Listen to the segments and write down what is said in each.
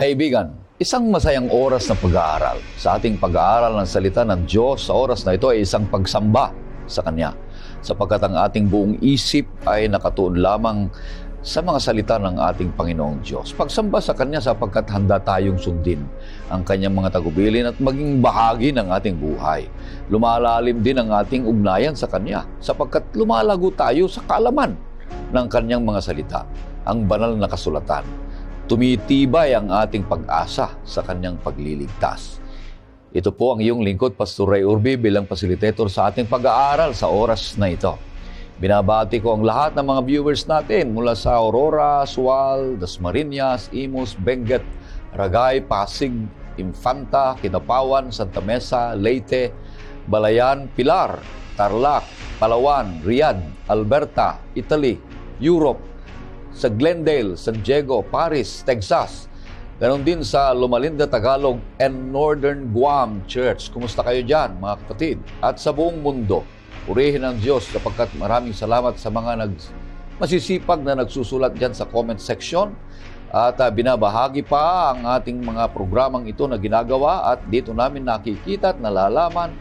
Kaibigan, isang masayang oras na pag-aaral. Sa ating pag-aaral ng salita ng Diyos sa oras na ito ay isang pagsamba sa Kanya. Sapagkat ang ating buong isip ay nakatuon lamang sa mga salita ng ating Panginoong Diyos. Pagsamba sa Kanya sapagkat handa tayong sundin ang Kanyang mga tagubilin at maging bahagi ng ating buhay. Lumalalim din ang ating ugnayan sa Kanya sapagkat lumalago tayo sa kaalaman ng Kanyang mga salita, ang banal na kasulatan. Tumitibay ang ating pag-asa sa Kanyang pagliligtas. Ito po ang iyong lingkod, Pastor Ray Urbi, bilang facilitator sa ating pag-aaral sa oras na ito. Binabati ko ang lahat ng mga viewers natin mula sa Aurora, Sual, Dasmariñas, Imus, Benguet, Ragay, Pasig, Infanta, Kinapawan, Santa Mesa, Leyte, Balayan, Pilar, Tarlac, Palawan, Riyadh, Alberta, Italy, Europe, sa Glendale, San Diego, Paris, Texas. Ganon din sa Lumalinda, Tagalog, and Northern Guam Church. Kumusta kayo dyan, mga kapatid? At sa buong mundo, purihin ang Diyos sapagkat maraming salamat sa mga masisipag na nagsusulat dyan sa comment section. At binabahagi pa ang ating mga programang ito na ginagawa at dito namin nakikita at nalalaman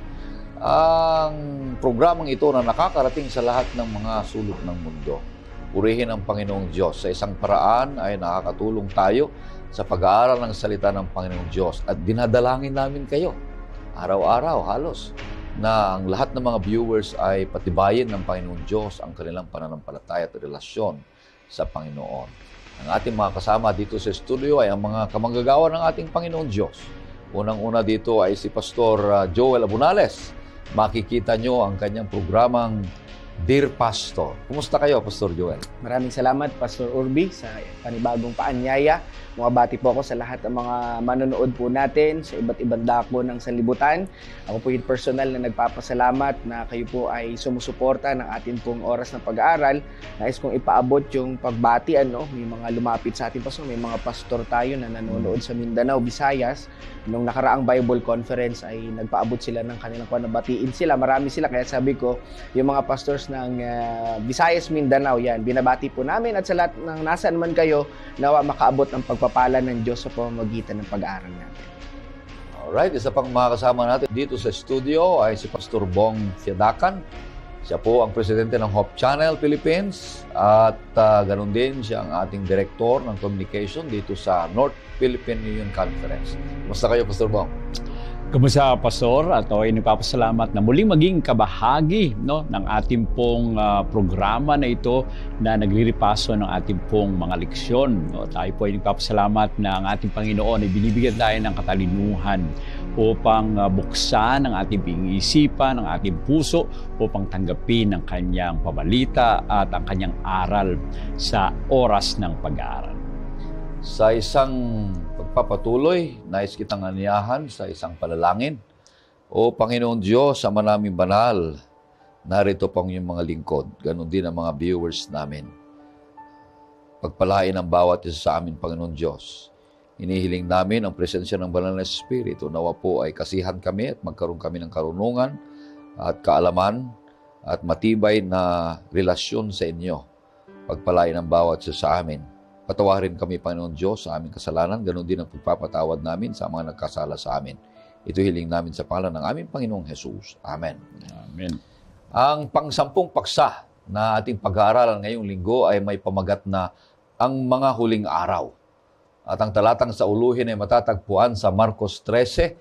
ang programang ito na nakakarating sa lahat ng mga sulok ng mundo. Purihin ang Panginoong Diyos. Sa isang paraan ay nakakatulong tayo sa pag-aaral ng salita ng Panginoong Diyos at dinadalangin namin kayo araw-araw halos na ang lahat ng mga viewers ay patibayin ng Panginoong Diyos ang kanilang pananampalataya at relasyon sa Panginoon. Ang ating mga kasama dito sa studio ay ang mga kamanggagawa ng ating Panginoong Diyos. Unang-una dito ay si Pastor Joel Abunales. Makikita nyo ang kanyang programang Dear Pastor. Kumusta kayo, Pastor Joel? Maraming salamat, Pastor Urbi, sa panibagong paanyaya. Bumabati po ako sa lahat ng mga manonood po natin sa iba't ibang dako ng sanlibutan. Ako po yung personal na nagpapasalamat na kayo po ay sumusuporta ng ating pong oras ng pag-aaral. Nais kong ipaabot yung pagbati, may mga lumapit sa ating pastor. May mga pastor tayo na nanonood sa Mindanao, Visayas. Nung nakaraang Bible Conference ay nagpaabot sila ng kanilang panabatiin sila. Marami sila, kaya sabi ko, yung mga pastors ng Visayas, Mindanao, yan, binabati po namin at sa lahat ng nasaan man kayo, nawa makaabot ang pagpapala ng Diyos sa pamamagitan ng pag-aaral natin. Alright, isa pang mga kasama natin dito sa studio ay si Pastor Bong Fiadakan. Siya po ang presidente ng Hope Channel Philippines at ganun din siya ang ating director ng communication dito sa North Philippine Union Conference. Kumusta kayo, Pastor Bong? Kumusta, Pastor? At ay nagpapasalamat na muling maging kabahagi ng ating pong programa na ito na naglilipaso ng ating pong mga leksyon. Tayo po ay nagpapasalamat na ang ating Panginoon ay binibigyan tayo ng katalinuhan upang buksan ang ating pag-iisipan, ang ating puso, upang tanggapin ang kanyang pabalita at ang kanyang aral sa oras ng pag-aaral. Sa isang pagpapatuloy, nais kitang aniyahan sa isang panalangin. O Panginoon Diyos, Ama naming banal, narito po ang iyong mga lingkod. Ganon din ang mga viewers namin. Pagpalain ang bawat isa sa amin, Panginoon Diyos. Inihiling namin ang presensya ng Banal na Espiritu. Nawa po ay kasihan kami at magkaroon kami ng karunungan at kaalaman at matibay na relasyon sa inyo. Pagpalain ang bawat isa sa amin. Patawarin kami, Panginoon Diyos, sa aming kasalanan. Ganon din ang pagpapatawad namin sa mga nagkasala sa amin. Ito hiling namin sa pangalan ng aming Panginoong Jesus. Amen. Amen. Ang pang-10 paksa na ating pag-aaralan ngayong linggo ay may pamagat na ang mga huling araw. At ang talatang sa uluhin ay matatagpuan sa Marcos 13,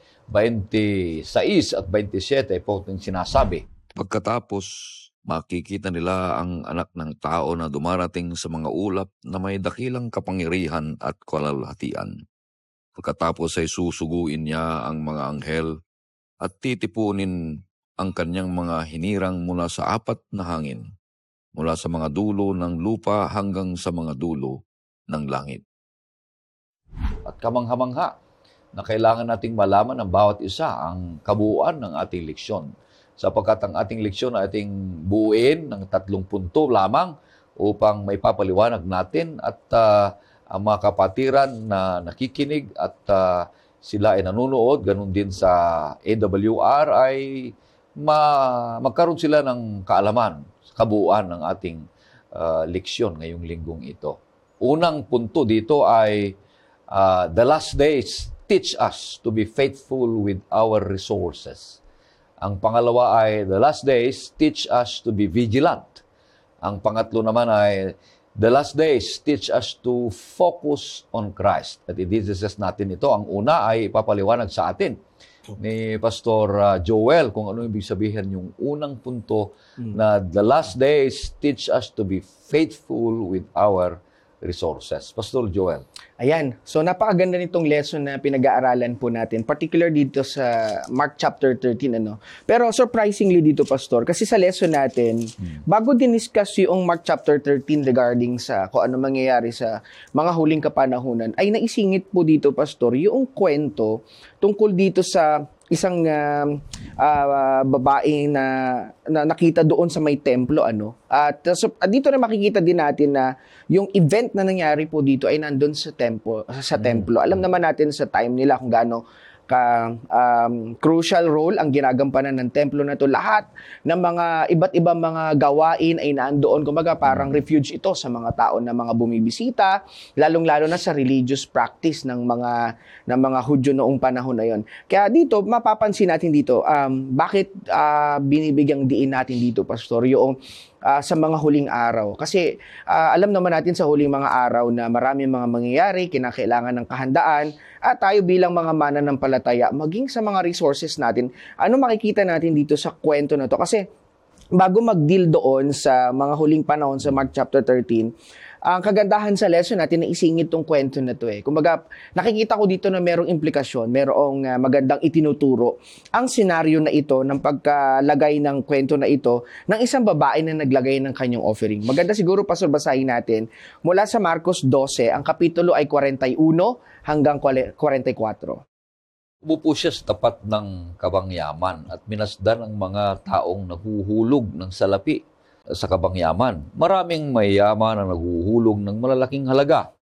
26 at 27 po itong sinasabi. Pagkatapos, makikita nila ang anak ng tao na dumarating sa mga ulap na may dakilang kapangyarihan at kalalhatian. Pagkatapos ay susuguin niya ang mga anghel at titipunin ang kanyang mga hinirang mula sa 4 na hangin, mula sa mga dulo ng lupa hanggang sa mga dulo ng langit. At kamangha-mangha na kailangan nating malaman ng bawat isa ang kabuuan ng ating leksyon. Sapagkat ang ating leksyon ay ating buuin ng 3 punto lamang upang may papaliwanag natin at ang mga kapatiran na nakikinig at sila ay nanonood, ganun din sa AWR ay magkaroon sila ng kaalaman, kabuuan ng ating leksyon ngayong linggong ito. Unang punto dito ay The last days teach us to be faithful with our resources. Ang pangalawa ay, the last days teach us to be vigilant. Ang pangatlo naman ay, the last days teach us to focus on Christ. At i-discuss natin ito. Ang una ay ipapaliwanag sa atin ni Pastor Joel kung ano ibig sabihin yung unang punto na the last days teach us to be faithful with our resources. Pastor Joel. Ayan. So, napakaganda nitong lesson na pinag-aaralan po natin, particular dito sa Mark chapter 13, ano. Pero surprisingly dito, Pastor, kasi sa lesson natin, bago din-discuss yung Mark chapter 13 regarding sa kung ano mangyayari sa mga huling kapanahunan, ay naisingit po dito, Pastor, yung kwento tungkol dito sa isang babae na nakita doon sa may templo, ano. At so, dito na makikita din natin na yung event na nangyari po dito ay nandun sa templo. Alam naman natin sa time nila kung gaano crucial role ang ginagampanan ng templo na to. Lahat ng mga iba't ibang mga gawain ay naandoon. Kumbaga parang refuge ito sa mga tao na mga bumibisita, lalong-lalo na sa religious practice ng mga Hudyo noong panahon na yon. Kaya dito, mapapansin natin dito, bakit binibigyang diin natin dito, Pastor, yung sa mga huling araw. Kasi alam naman natin sa huling mga araw na marami mga mangyayari, kinakailangan ng kahandaan, at tayo bilang mga mananampalataya, maging sa mga resources natin, ano makikita natin dito sa kwento na to? Kasi bago mag-deal doon sa mga huling panahon sa Mark chapter 13, ang kagandahan sa lesson natin na isingit tong kwento na to eh. Kumbaga, nakikita ko dito na merong implikasyon, merong magandang itinuturo ang senaryo na ito ng pagkalagay ng kwento na ito ng isang babae na naglagay ng kanyang offering. Maganda siguro, Pastor, basahin natin mula sa Marcos 12, ang kapitulo ay 41 hanggang 44. Umupo siya sa tapat ng kabangyaman at minasdan ang mga taong nahuhulog ng salapi sa kabangyaman. Maraming mayayaman ang naguhulog ng malalaking halaga.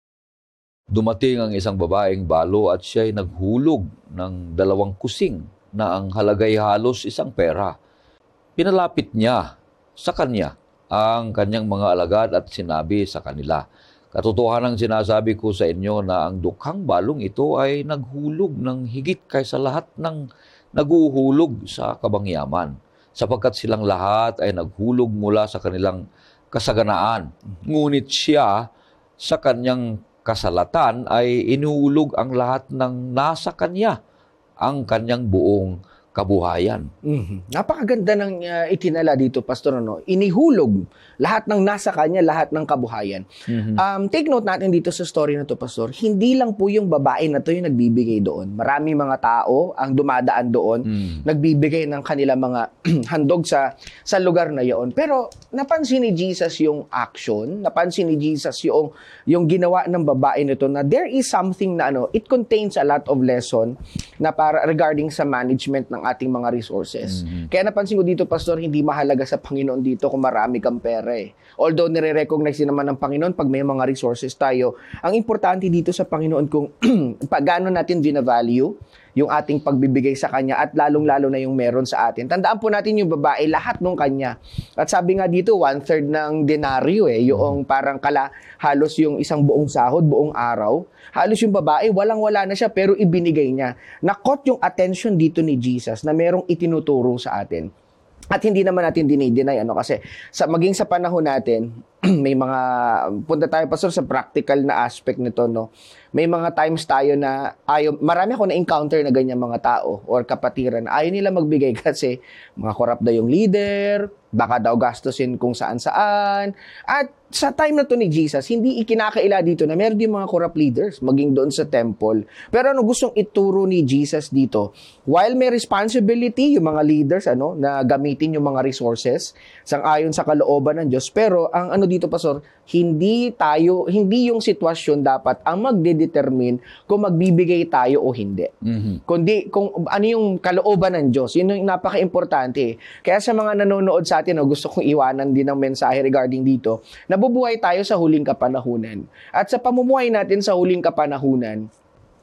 Dumating ang isang babaeng balo at siya'y naghulog ng 2 kusing na ang halagay halos 1 pera. Pinalapit niya sa kanya ang kanyang mga alagad at sinabi sa kanila, "Katotohanang sinasabi ko sa inyo na ang dukhang balong ito ay naghulog ng higit kaysa lahat ng naguhulog sa kabangyaman, sapagkat silang lahat ay naghulog mula sa kanilang kasaganaan. Ngunit siya sa kanyang kasalatan ay inuulog ang lahat ng nasa kanya, ang kanyang buong kabuhayan." Napakaganda ng itinala dito, Pastor, no? Inihulog lahat ng nasa kanya, lahat ng kabuhayan. Take note natin dito sa story na to, Pastor, hindi lang po yung babae na to yung nagbibigay doon. Marami mga tao ang dumadaan doon, nagbibigay ng kanilang mga handog sa lugar na yon. Pero napansin ni Jesus yung action, napansin ni Jesus yung ginawa ng babae nito na there is something na it contains a lot of lesson na para regarding sa management ng ating mga resources. Kaya napansin ko dito, Pastor, hindi mahalaga sa Panginoon dito kung marami kang pera eh. Although nire-recognize din naman ng Panginoon pag may mga resources tayo, ang importante dito sa Panginoon kung gaano natin vina-value yung ating pagbibigay sa Kanya at lalong-lalo na yung meron sa atin. Tandaan po natin yung babae, lahat nung Kanya. At sabi nga dito, 1/3 ng denaryo yung parang halos yung isang buong sahod, buong araw. Halos yung babae, walang-wala na siya pero ibinigay niya. Nakot yung attention dito ni Jesus na merong itinuturo sa atin. At hindi naman natin dinay kasi maging sa panahon natin, may mga punta tayo, Pastor, sa practical na aspect nito, no. May mga times tayo na marami ako na-encounter na ganyan mga tao or kapatiran na ayaw nila magbigay kasi mga corrupt daw yung leader, baka daw gastusin kung saan-saan. At sa time na to ni Jesus, hindi ikinakaila dito na meron din mga corrupt leaders maging doon sa temple. Pero gustong ituro ni Jesus dito, while may responsibility yung mga leaders na gamitin yung mga resources sang-ayon sa kalooban ng Diyos, pero ang dito, Pastor, hindi yung sitwasyon dapat ang magdedetermine kung magbibigay tayo o hindi. Kundi kung ano yung kalooban ng Diyos. Yun yung napaka-importante. Kaya sa mga nanonood sa atin, gusto kong iwanan din ng mensahe regarding dito, nabubuhay tayo sa huling kapanahunan. At sa pamumuhay natin sa huling kapanahunan,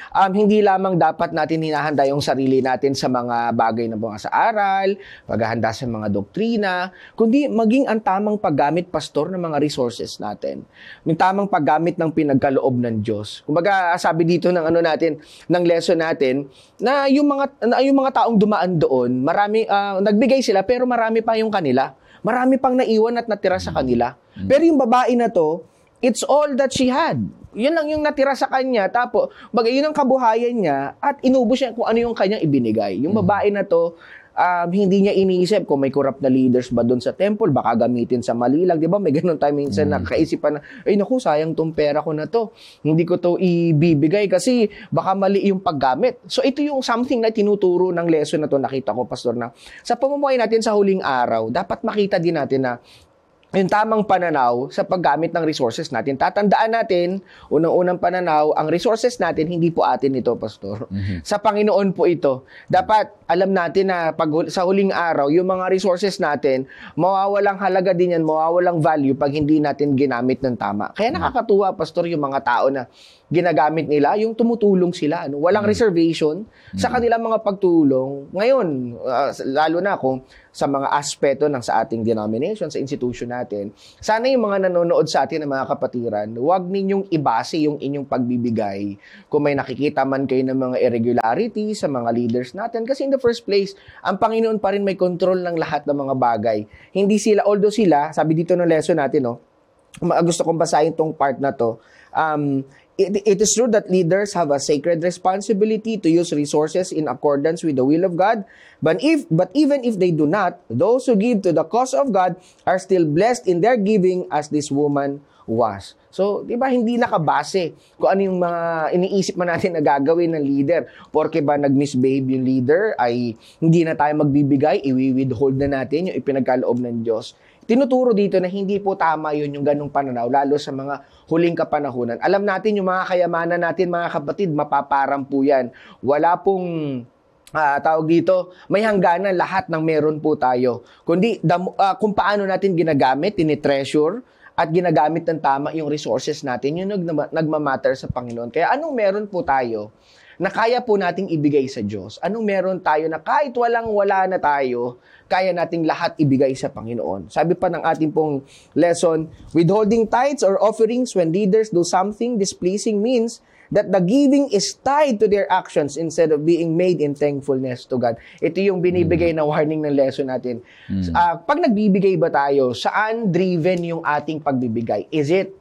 hindi lamang dapat natin hinahanda yung sarili natin sa mga bagay na mga sa aral, paghahanda sa mga doktrina, kundi maging ang tamang paggamit, pastor, ng mga resources natin. Yung tamang paggamit ng pinagkaloob ng Diyos. Kumbaga, sabi dito ng ng lesson natin, na yung mga taong dumaan doon, marami, nagbigay sila, pero marami pa yung kanila. Marami pang naiwan at natira sa kanila. Pero yung babae na to, it's all that she had. Yun lang yung natira sa kanya. Tapos, yun ang kabuhayan niya at inubos niya kung ano yung kanyang ibinigay. Yung babae na to, hindi niya iniisip kung may corrupt na leaders ba doon sa temple, baka gamitin sa mali lang. Di ba? May ganun tayo minsan na kaisipan na, ay naku, sayang tong pera ko na to. Hindi ko to ibibigay kasi baka mali yung paggamit. So ito yung something na tinuturo ng lesson na to, nakita ko, pastor, na sa pamumuhay natin sa huling araw, dapat makita din natin na yung tamang pananaw sa paggamit ng resources natin. Tatandaan natin, unang-unang pananaw, ang resources natin, hindi po atin ito, pastor. Sa Panginoon po ito. Dapat alam natin na sa huling araw, yung mga resources natin, mawawalang halaga din yan, mawawalang value pag hindi natin ginamit ng tama. Kaya nakakatuwa, pastor, yung mga tao na ginagamit nila, yung tumutulong sila. Walang reservation sa kanilang mga pagtulong. Ngayon, lalo na kung sa mga aspeto ng sa ating denomination, sa institution natin, sana yung mga nanonood sa atin ng mga kapatiran, huwag ninyong ibase yung inyong pagbibigay kung may nakikita man kayo ng mga irregularity sa mga leaders natin. Kasi in the first place, ang Panginoon pa rin may control ng lahat ng mga bagay. Hindi sila, although sila, sabi dito ng lesson natin, gusto kong basahin tong part na to, it is true that leaders have a sacred responsibility to use resources in accordance with the will of God. But even if they do not, those who give to the cause of God are still blessed in their giving as this woman was. So, di ba, hindi nakabase kung ano yung mga iniisip man natin na gagawin ng leader. Porke ba nag-misbehave yung leader, ay hindi na tayo magbibigay, i-withhold na natin yung ipinagkaloob ng Diyos. Tinuturo dito na hindi po tama yun yung ganung pananaw, lalo sa mga huling kapanahunan. Alam natin yung mga kayamanan natin, mga kapatid, mapaparang po yan. Wala pong tawag dito, may hangganan lahat ng meron po tayo. Kundi kung paano natin ginagamit, tinitreasure, at ginagamit ng tama yung resources natin, yung nagmamatter sa Panginoon. Kaya anong meron po tayo na kaya po nating ibigay sa Diyos? Anong meron tayo na kahit walang-wala na tayo, kaya nating lahat ibigay sa Panginoon? Sabi pa ng ating pong lesson, withholding tithes or offerings when leaders do something displeasing means that the giving is tied to their actions instead of being made in thankfulness to God. Ito yung binibigay na warning ng lesson natin. Pag nagbibigay ba tayo, saan driven yung ating pagbibigay? Is it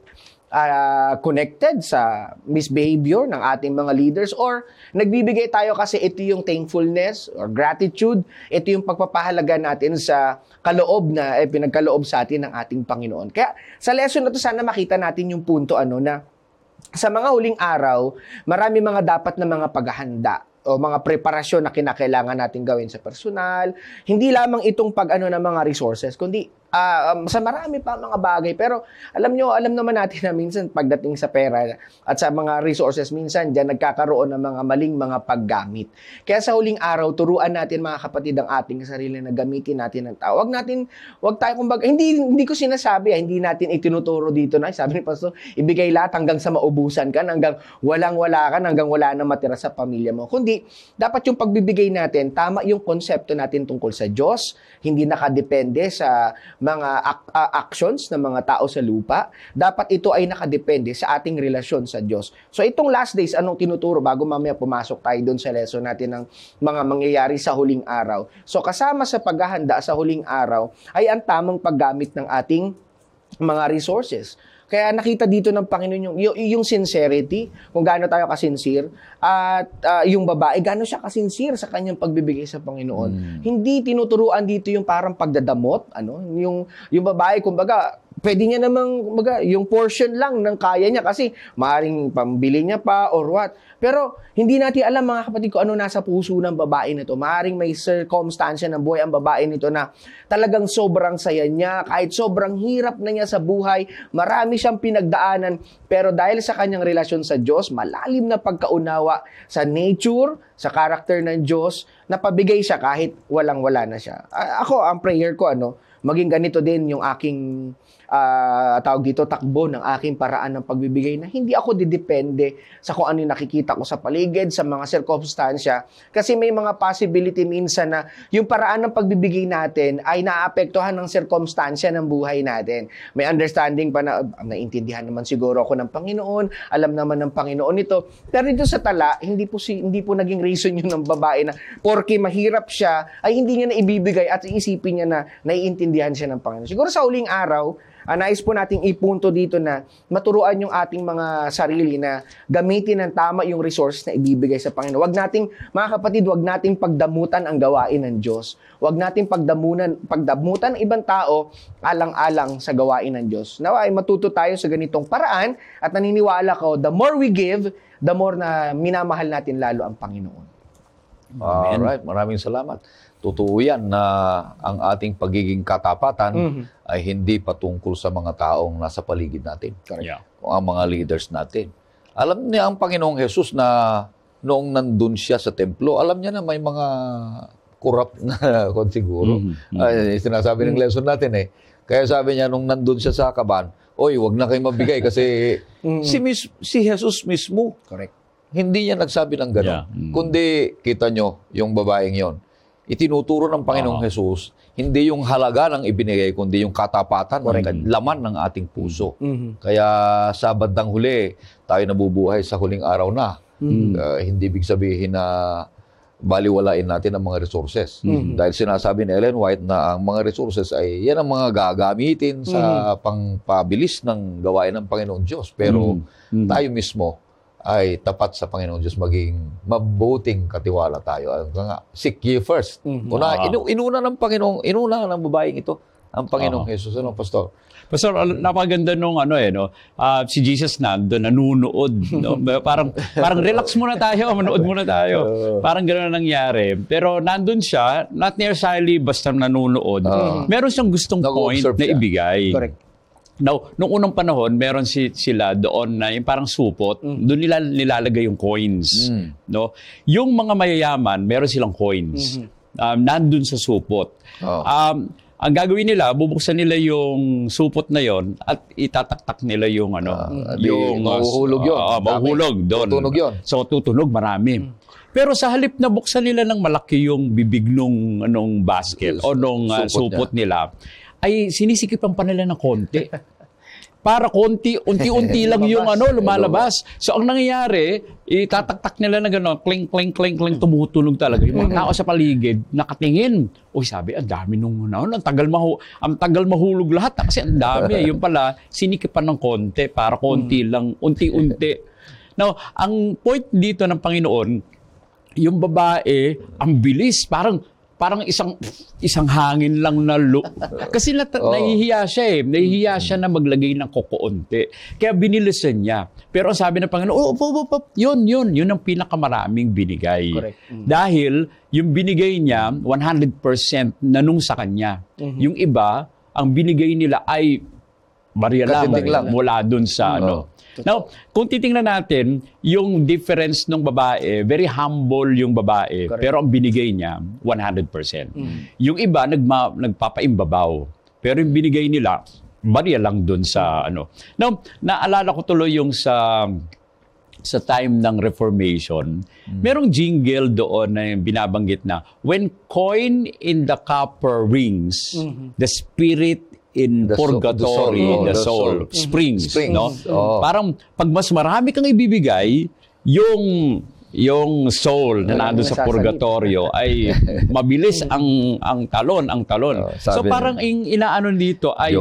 connected sa misbehavior ng ating mga leaders, or nagbibigay tayo kasi ito yung thankfulness or gratitude, ito yung pagpapahalaga natin sa kaloob na pinagkaloob sa atin ng ating Panginoon. Kaya sa lesson na to, sana makita natin yung punto na sa mga huling araw, marami mga dapat na mga paghahanda o mga preparasyon na kinakailangan natin gawin sa personal. Hindi lamang itong ng mga resources, kundi sa marami pa mga bagay. Pero alam naman natin na minsan pagdating sa pera at sa mga resources, minsan dyan nagkakaroon ng mga maling mga paggamit. Kaya sa huling araw, turuan natin mga kapatid ang ating sarili na gamitin natin ng tao. Wag tayo kumbaga, hindi ko sinasabi, hindi natin itinuturo dito na, sabi ni Pastor, ibigay lahat hanggang sa maubusan ka, hanggang walang-wala ka, hanggang wala na matira sa pamilya mo. Kundi, dapat yung pagbibigay natin, tama yung konsepto natin tungkol sa Diyos, hindi nakadepende sa mga actions ng mga tao sa lupa. Dapat ito ay nakadepende sa ating relasyon sa Diyos. So itong last days, anong tinuturo bago mamaya pumasok tayo doon sa lesson natin ng mga mangyayari sa huling araw. So kasama sa paghahanda sa huling araw ay ang tamang paggamit ng ating mga resources. Kaya nakita dito ng Panginoon yung sincerity, kung gaano tayo kasincere, at yung babae, gaano siya kasincere sa kanyang pagbibigay sa Panginoon. Hindi tinuturuan dito yung parang pagdadamot, yung babae, kumbaga, pwede niya namang, yung portion lang ng kaya niya kasi maaaring pambili niya pa or what. Pero hindi natin alam mga kapatid kung ano nasa puso ng babae nito. Maaaring may circumstansya ng buhay ang babae nito na talagang sobrang saya niya, kahit sobrang hirap na niya sa buhay, marami siyang pinagdaanan, pero dahil sa kanyang relasyon sa Diyos, malalim na pagkaunawa sa nature, sa karakter ng Diyos, napabigay siya kahit walang-wala na siya. Ako, ang prayer ko, maging ganito din yung aking tawag dito, takbo ng aking paraan ng pagbibigay na hindi ako didepende sa kung ano yung nakikita ko sa paligid, sa mga sirkumstansya. Kasi may mga possibility minsan na yung paraan ng pagbibigay natin ay naapektuhan ng sirkumstansya ng buhay natin. May understanding pa na, naintindihan naman siguro ako ng Panginoon, alam naman ng Panginoon ito. Pero dito sa tala, hindi po naging reason yun ng babae na porke mahirap siya, ay hindi niya na ibibigay at iisipin niya na naiintindihan siya ng Panginoon. Siguro sa uling araw, nais po nating ipunto dito na maturuan yung ating mga sarili na gamitin ng tama yung resource na ibibigay sa Panginoon. Mga kapatid, wag nating pagdamutan ang gawain ng Diyos. Wag nating pagdamutan ng ibang tao alang-alang sa gawain ng Diyos. Nawa ay matuto tayo sa ganitong paraan at naniniwala ko, the more we give, the more na minamahal natin lalo ang Panginoon. Alright, maraming salamat. Totoo yan na ang ating pagiging katapatan ay hindi patungkol sa mga taong nasa paligid natin. Yeah. Kung ang mga leaders natin. Alam niya ang Panginoong Jesus na noong nandun siya sa templo, alam niya na may mga corrupt na siguro. Sinasabi ng lesson natin eh. Kaya sabi niya nung nandun siya sa kaban, oy, wag na kayo mabigay kasi si Jesus mismo. Correct. Hindi niya nagsabi ng gano'n. Yeah. Kundi, kita nyo, yung babaeng yon. Itinuturo ng Panginoong Jesus, hindi yung halaga ng ibinigay, kundi yung katapatan, ng laman ng ating puso. Kaya sa bandang huli, tayo nabubuhay sa huling araw na. Hindi ibig sabihin na baliwalain natin ang mga resources. Dahil sinasabi ni Ellen White na ang mga resources ay yan ang mga gagamitin sa pangpabilis ng gawain ng Panginoong Diyos. Pero tayo mismo, ay tapat sa Panginoon Diyos, maging mabuting katiwala tayo. Seek ye first. Inuna ng Panginoong, inuna ng babaeng ito, ang Panginoong Jesus. Ano, Pastor? Pastor, napaganda nung si Jesus nanunood. No? Parang relax muna tayo, manood muna tayo. Parang gano'n ang nangyari. Pero nandun siya, not necessarily basta nanonood. Meron siyang gustong point na ibigay. Correct. Now, nung unang panahon, meron sila doon na yung parang supot, doon nila nilalagay yung coins. No? Yung mga mayayaman, meron silang coins. Nandun sa supot. Ang gagawin nila, bubuksan nila yung supot na yon at itataktak nila yung mahuhulog yun. Mahuhulog doon. Tutunog yun. So, tutunog marami. Pero sa halip na buksan nila ng malaki yung bibig nung basket o nung supot nila, ay sinisikipan pa nila ng konti. Para unti-unti lang yung lumalabas. So, ang nangyayari, itataktak nila na gano'n, kling, kling, kling, kling, tumutunog talaga. Yung mga tao sa paligid, nakatingin. Uy, sabi, ang dami nung ang tagal mahulog lahat. Kasi ang dami. Yung pala, sinikipan ng konti para konti lang, unti-unti. Now, ang point dito ng Panginoon, yung babae, ang bilis, parang isang hangin lang na kasi nahihiya siya nahihiya siya na maglagay ng kokoonti. Kaya binilisan niya. Pero ang sabi ng Panginoon, yun ang pinakamaraming binigay. Dahil yung binigay niya, 100% nanung sa kanya. Yung iba, ang binigay nila ay barya lang mula dun sa Now, kung titingnan natin, yung difference ng babae, very humble yung babae, pero ang binigay niya, 100%. Yung iba, nagpapaimbabaw. Pero yung binigay nila, barya lang dun sa Now, naalala ko tuloy yung sa time ng Reformation, merong jingle doon na binabanggit na, when coin in the copper rings, the spirit in purgatory, the soul springs. No? Parang pag mas marami kang ibibigay, yung soul na nandun sa purgatorio ay mabilis ang talon. So parang inaano dito ay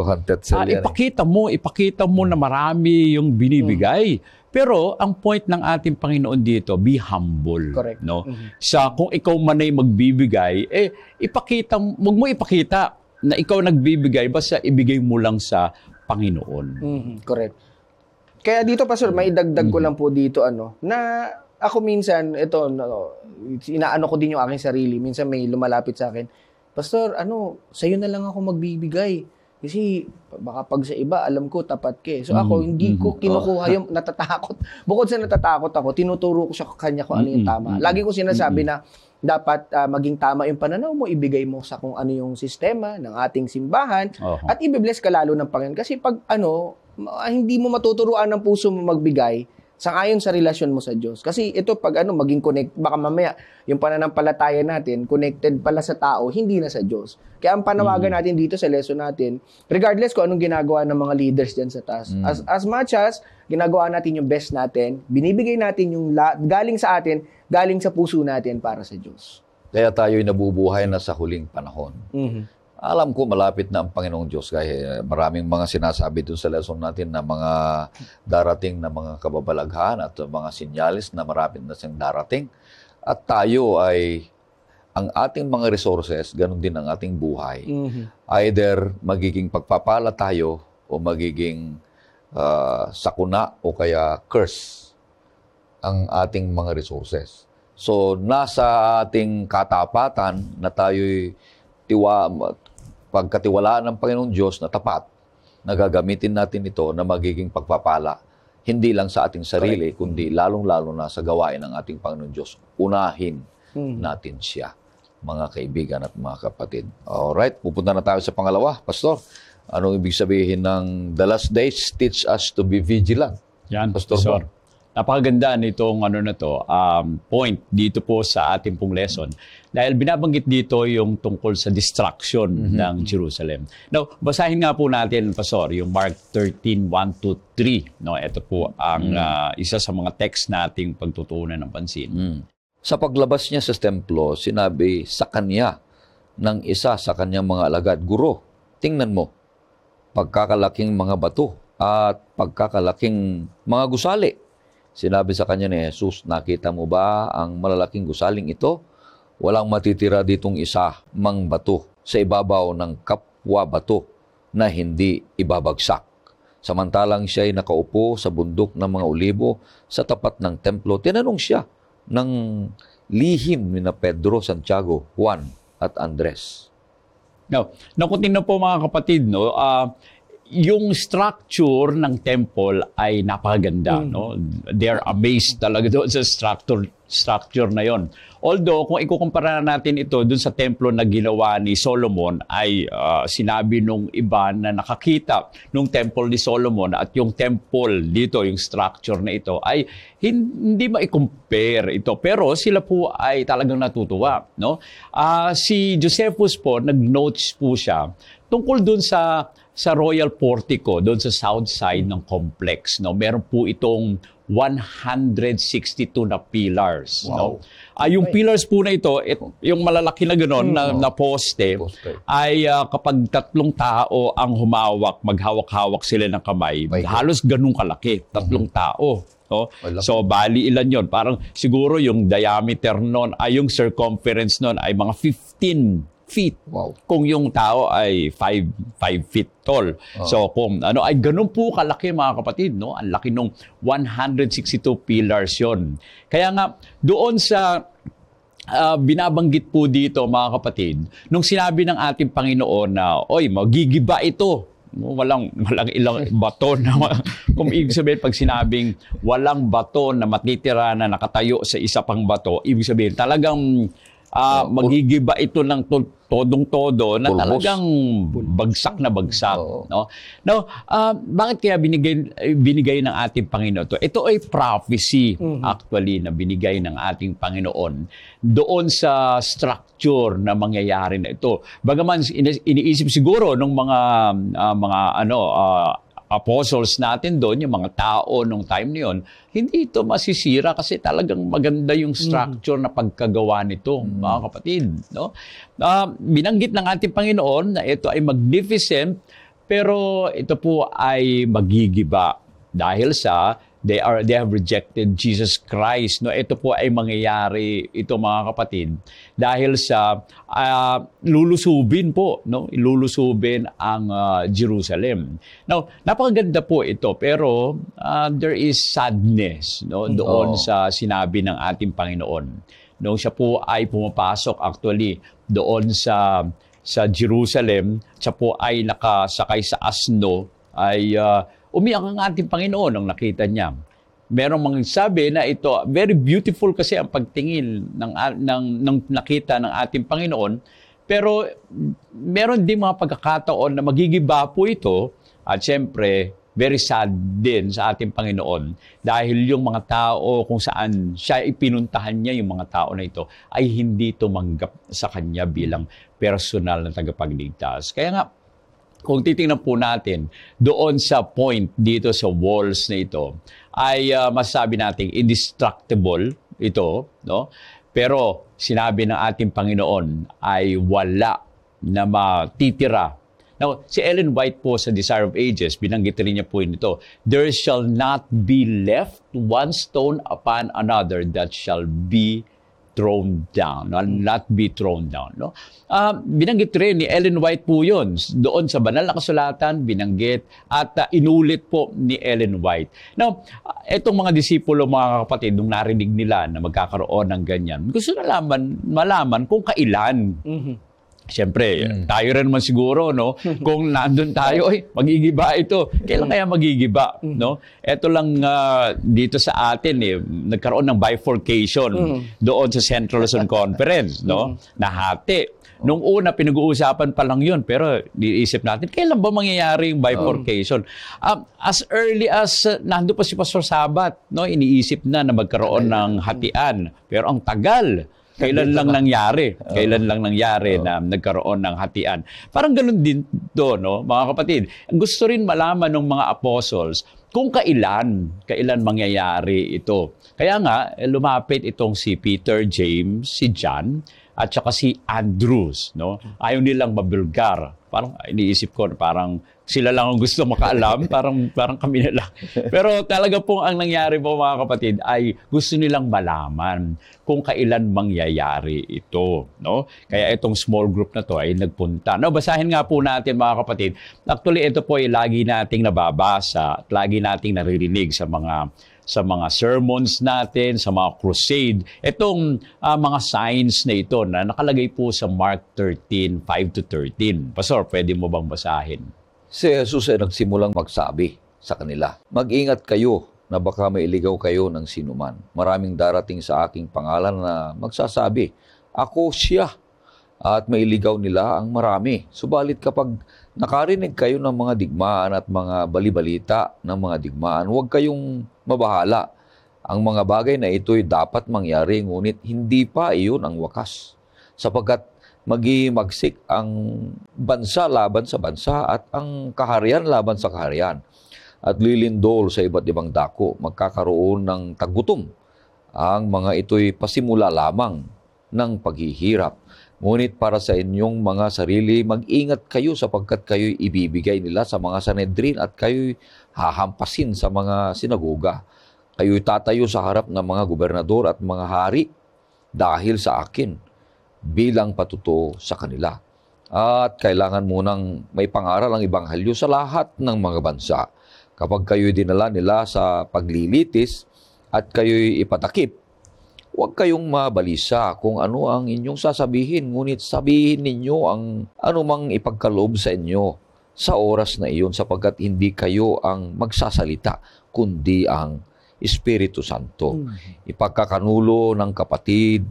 ipakita mo na marami yung binibigay. Pero ang point ng ating Panginoon dito, be humble. Correct. No? Sa kung ikaw man ay magbibigay, wag mo ipakita na ikaw nagbibigay, basta ibigay mo lang sa Panginoon. Correct. Kaya dito, Pastor, may dagdag ko lang po dito, na ako minsan, inaano ko din yung aking sarili. Minsan may lumalapit sa akin, Pastor, sa'yo na lang ako magbibigay. Kasi baka pag sa iba, alam ko, tapat ka. So ako, hindi ko kinukuha yung natatakot. Bukod sa natatakot ako, tinuturo ko sa kanya kung ano yung tama. Lagi ko sinasabi na, dapat maging tama yung pananaw mo, ibigay mo sa kung ano yung sistema ng ating simbahan, Oho. at i-bless ka lalo ng Panginoon. Kasi pag hindi mo matuturuan ng puso mo magbigay, sangayon sa relasyon mo sa Diyos. Kasi ito pag maging connect, baka mamaya yung pananampalataya natin, connected pala sa tao, hindi na sa Diyos. Kaya ang panawagan natin dito sa lesson natin, regardless kung anong ginagawa ng mga leaders dyan sa taas, as much as ginagawa natin yung best natin, binibigay natin yung galing sa atin, galing sa puso natin para sa Diyos. Kaya tayo'y nabubuhay na sa huling panahon. Alam ko malapit na ang Panginoong Diyos kaya maraming mga sinasabi doon sa lesson natin na mga darating na mga kababalaghan at mga sinyalis na marapit na siyang darating. At tayo ay, ang ating mga resources, ganun din ang ating buhay. Either magiging pagpapala tayo o magiging sakuna o kaya curse ang ating mga resources. So, nasa ating katapatan na tayo'y pagkatiwalaan ng Panginoong Diyos na tapat, na gagamitin natin ito na magiging pagpapala, hindi lang sa ating sarili, kundi lalong-lalo na sa gawain ng ating Panginoong Diyos. Unahin natin siya, mga kaibigan at mga kapatid. Alright, pupunta na tayo sa pangalawa. Pastor, anong ibig sabihin ng the last days teach us to be vigilant? Yan, Pastor Pastor. Juan. Napakaganda nitong point dito po sa ating pong lesson. Dahil binabanggit dito yung tungkol sa destruction ng Jerusalem. Now, basahin nga po natin, Pastor, yung Mark 13:1-3. No, ito po ang isa sa mga text nating pagtutuunan ng pansin. Sa paglabas niya sa templo, sinabi sa kanya ng isa sa kanyang mga alagad, "Guro, tingnan mo, pagkakalaking mga bato at pagkakalaking mga gusali." Sinabi sa kanya ni Jesus, "Nakita mo ba ang malalaking gusaling ito? Walang matitira ditong isa mang bato sa ibabaw ng kapwa bato na hindi ibabagsak." Samantalang siya ay nakaupo sa bundok ng mga olibo sa tapat ng templo, tinanong siya ng lihim ni Pedro, Santiago, Juan at Andres. Now, kung tingnan po mga kapatid, no, yung structure ng temple ay napakaganda, no? They're amazed talaga doon sa structure na yon. Although kung ikukumpara natin ito doon sa templo na ginawa ni Solomon, ay sinabi nung iba na nakakita nung temple ni Solomon at yung temple dito, yung structure na ito ay hindi ma-compare ito. Pero sila po ay talagang natutuwa, no? Si Josephus po, nag-notes po siya tungkol doon sa Royal Portico, doon sa south side ng complex, no? Meron po itong 162 na pillars, no? Yung pillars po na ito, yung malalaki na gano'n na poste, ay kapag tatlong tao ang humawak, maghawak-hawak sila ng kamay, halos ganun kalaki, tatlong tao. No? So, bali ilan yon? Parang siguro yung diameter nun, yung circumference nun ay mga 15 feet. Wow. Kung yung tao ay 5 feet tall. So kung ay ganun po kalaki mga kapatid, no? Ang laki nung 162 pillars yon. Kaya nga doon sa binabanggit po dito mga kapatid, nung sinabi ng ating Panginoon na, "Oy, magigiba ito." Walang ilang bato na kung ibig sabihin pag sinabing walang bato na matitira na nakatayo sa isa pang bato, ibig sabihin talagang magigiba ito ng todong-todo na talagang bagsak na bagsak. No? Now, bakit kaya binigay ng ating Panginoon ito? Ito ay prophecy actually na binigay ng ating Panginoon doon sa structure na mangyayari na ito. Bagaman iniisip siguro ng mga apostles natin doon, yung mga tao nung time na yun, hindi ito masisira kasi talagang maganda yung structure na pagkagawa nito, mga kapatid. No? Binanggit ng ating Panginoon na ito ay magnificent, pero ito po ay magigiba dahil sa they have rejected Jesus Christ. No, ito po ay mangyayari ito mga kapatid dahil sa lulusubin po, no? Ilulusubin ang Jerusalem. Now, napakaganda po ito pero there is sadness, no, doon sa sinabi ng ating Panginoon. No, siya po ay pumapasok actually doon sa Jerusalem, siya po ay nakasakay sa asno, ay umiyak ang ating Panginoon nang nakita niya merong mga sabi na ito, very beautiful kasi ang pagtingin ng nakita ng ating Panginoon, pero meron din mga pagkakataon na magigiba po ito at syempre, very sad din sa ating Panginoon dahil yung mga tao kung saan siya ipinuntahan niya, yung mga tao na ito, ay hindi tumanggap sa kanya bilang personal na tagapagligtas. Kaya nga, kung titingnan po natin doon sa point dito sa walls na ito, ay masasabi natin indestructible ito, no? Pero sinabi ng ating Panginoon ay wala na matitira. Now, si Ellen White po sa Desire of Ages, binanggit rin niya po ito, there shall not be left one stone upon another that shall be thrown down, not be thrown down. No? Binanggit rin ni Ellen White po yun. Doon sa banal na kasulatan, binanggit at inulit po ni Ellen White. Now, etong mga disipulo, mga kapatid, nung narinig nila na magkakaroon ng ganyan, gusto na malaman kung kailan. Siyempre, tayo rin naman siguro, no? Kung nandun tayo, magigiba ito. Kailan kaya magigiba, no? Ito lang dito sa atin, nagkaroon ng bifurcation doon sa Central Luzon Conference, no? Nahati. Nung una, pinag-uusapan pa lang yun, pero iisip natin, kailan ba mangyayari yung bifurcation? As early as nandun pa si Pastor Sabat, no? Iniisip na magkaroon ng hatian. Pero ang tagal. Kailan lang nangyari? Kailan lang nangyari na nagkaroon ng hatian? Parang ganun din to, no, mga kapatid. Gusto rin malaman ng mga apostles kung kailan mangyayari ito. Kaya nga, lumapit itong si Peter, James, si John, at saka si Andrews, no? Ayaw nilang mabulgar. Parang iniisip ko, parang sila lang ang gusto makaalam, parang kami na lang. Pero talaga pong ang nangyari po, mga kapatid, ay gusto nilang malaman kung kailan mangyayari ito, no? Kaya itong small group na to ay nagpunta. No, basahin nga po natin, mga kapatid. Actually, ito po ay lagi nating nababasa at lagi nating naririnig sa mga sermons natin, sa mga crusade. Itong mga signs na ito na nakalagay po sa Mark 13, 5-13. Pastor, pwede mo bang basahin? Si Jesus ay nagsimulang magsabi sa kanila, "Mag-ingat kayo na baka mailigaw kayo ng sinuman. Maraming darating sa aking pangalan na magsasabi, 'Ako siya,' at mailigaw nila ang marami. Subalit kapag nakarinig kayo ng mga digmaan at mga balibalita ng mga digmaan, huwag kayong mabahala. Ang mga bagay na ito'y dapat mangyari, ngunit hindi pa iyon ang wakas. Sapagkat maghimagsik ang bansa laban sa bansa at ang kaharian laban sa kaharian. At lilindol sa iba't ibang dako, magkakaroon ng tagutom. Ang mga ito'y pasimula lamang ng paghihirap. Ngunit para sa inyong mga sarili, mag-ingat kayo sapagkat kayo'y ibibigay nila sa mga Sanhedrin at kayo'y hahampasin sa mga sinagoga. Kayo'y tatayo sa harap ng mga gobernador at mga hari dahil sa akin bilang patuto sa kanila. At kailangan munang may pangaral ang ebanghelyo sa lahat ng mga bansa. Kapag kayo'y dinala nila sa paglilitis at kayo'y ipatakip, huwag kayong mabalisa kung ano ang inyong sasabihin, ngunit sabihin ninyo ang anumang ipagkaloob sa inyo sa oras na iyon, sapagkat hindi kayo ang magsasalita, kundi ang Espiritu Santo. Ipagkakanulo ng kapatid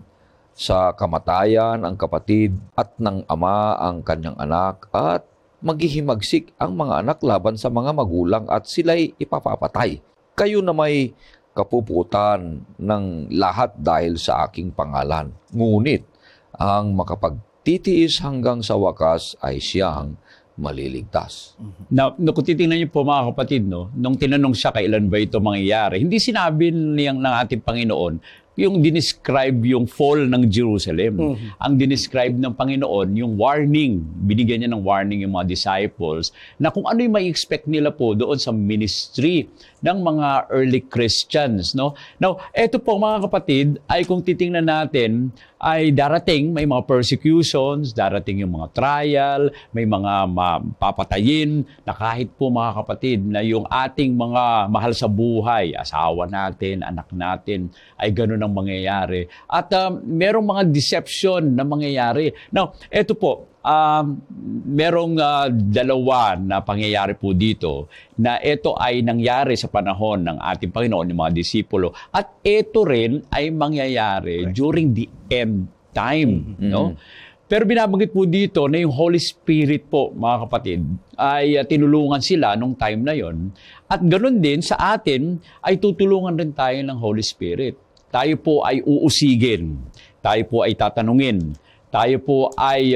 sa kamatayan ang kapatid at ng ama ang kanyang anak, at maghihimagsik ang mga anak laban sa mga magulang at sila'y ipapapatay. Kayo na may kapuputan ng lahat dahil sa aking pangalan. Ngunit ang makapagtitiis hanggang sa wakas ay siyang maliligtas. Now, kung titingnan niyo po, mga kapatid, no, nung tinanong siya kailan ba ito mangyayari, hindi sinabi ng ating Panginoon yung dinescribe yung fall ng Jerusalem. Ang dinescribe ng Panginoon, yung warning, binigyan niya ng warning yung mga disciples, na kung ano yung may expect nila po doon sa ministry ng mga early Christians. No? Now, eto po, mga kapatid, ay kung titingnan natin, ay darating, may mga persecutions, darating yung mga trial, may mga papatayin, na kahit po, mga kapatid, na yung ating mga mahal sa buhay, asawa natin, anak natin, ay gano'n ang mangyayari. At merong mga deception na mangyayari. Now, eto po, merong dalawa na pangyayari po dito na ito ay nangyari sa panahon ng ating Panginoon, yung mga disipulo. At ito rin ay mangyayari during the end time. No? Pero binabanggit po dito na yung Holy Spirit po, mga kapatid, ay tinulungan sila nung time na yon. At ganoon din sa atin ay tutulungan rin tayo ng Holy Spirit. Tayo po ay uusigin. Tayo po ay tatanungin. Tayo po ay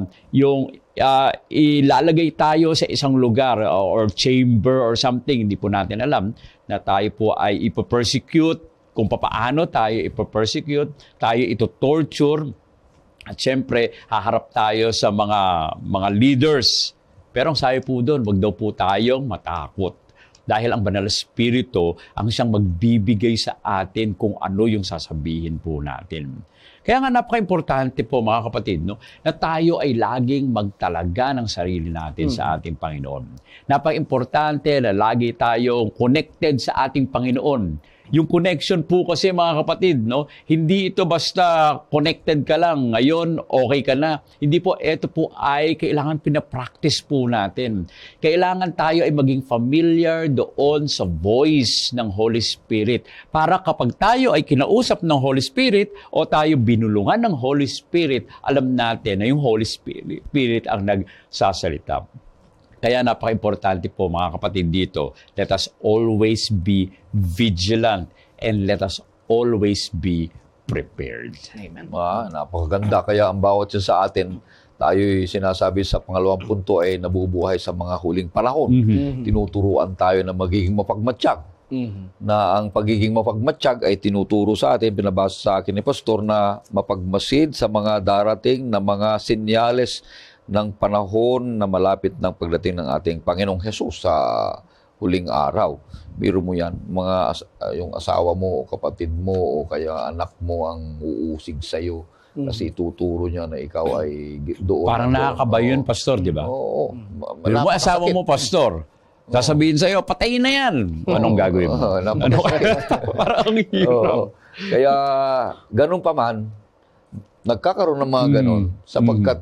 ilalagay tayo sa isang lugar or chamber or something, hindi po natin alam, na tayo po ay ipapersecute, kung papaano tayo ipapersecute, tayo ito-torture. At syempre, haharap tayo sa mga leaders. Pero ang sabi po doon, wag daw po tayong matakot. Dahil ang Banal na Espiritu ang siyang magbibigay sa atin kung ano yung sasabihin po natin. Kaya nga napaka-importante po mga kapatid, no, na tayo ay laging magtalaga ng sarili natin sa ating Panginoon. Napaka-importante na lagi tayong connected sa ating Panginoon. Yung connection po kasi mga kapatid, no, hindi ito basta connected ka lang, ngayon okay ka na. Hindi po, ito po ay kailangan pinapractice po natin. Kailangan tayo ay maging familiar doon sa voice ng Holy Spirit. Para kapag tayo ay kinausap ng Holy Spirit o tayo binulungan ng Holy Spirit, alam natin na yung Holy Spirit ang nagsasalita. Kaya napaka-importante po mga kapatid dito, let us always be vigilant and let us always be prepared. Amen. Napakaganda. Kaya ang bawat isa sa atin, tayo'y sinasabi sa pangalawang punto ay nabubuhay sa mga huling panahon. Tinuturuan tayo na magiging mapagmatsyag. Na ang pagiging mapagmatsyag ay tinuturo sa atin, pinabasa sa akin ni Pastor, na mapagmasid sa mga darating na mga senyales ng panahon na malapit ng pagdating ng ating Panginoong Hesus sa huling araw. Biro mo yan, yung asawa mo o kapatid mo o kaya anak mo ang uusig sa'yo kasi tuturo niya na ikaw ay doon. Parang nakakaba yun, Pastor, di ba? Oo. Biro mo asawa mo, Pastor. Sasabihin sa'yo, patayin na yan. Anong gagawin mo? Parang ang hirap. Kaya, ganun pa man, nagkakaroon ng mga ganun sapagkat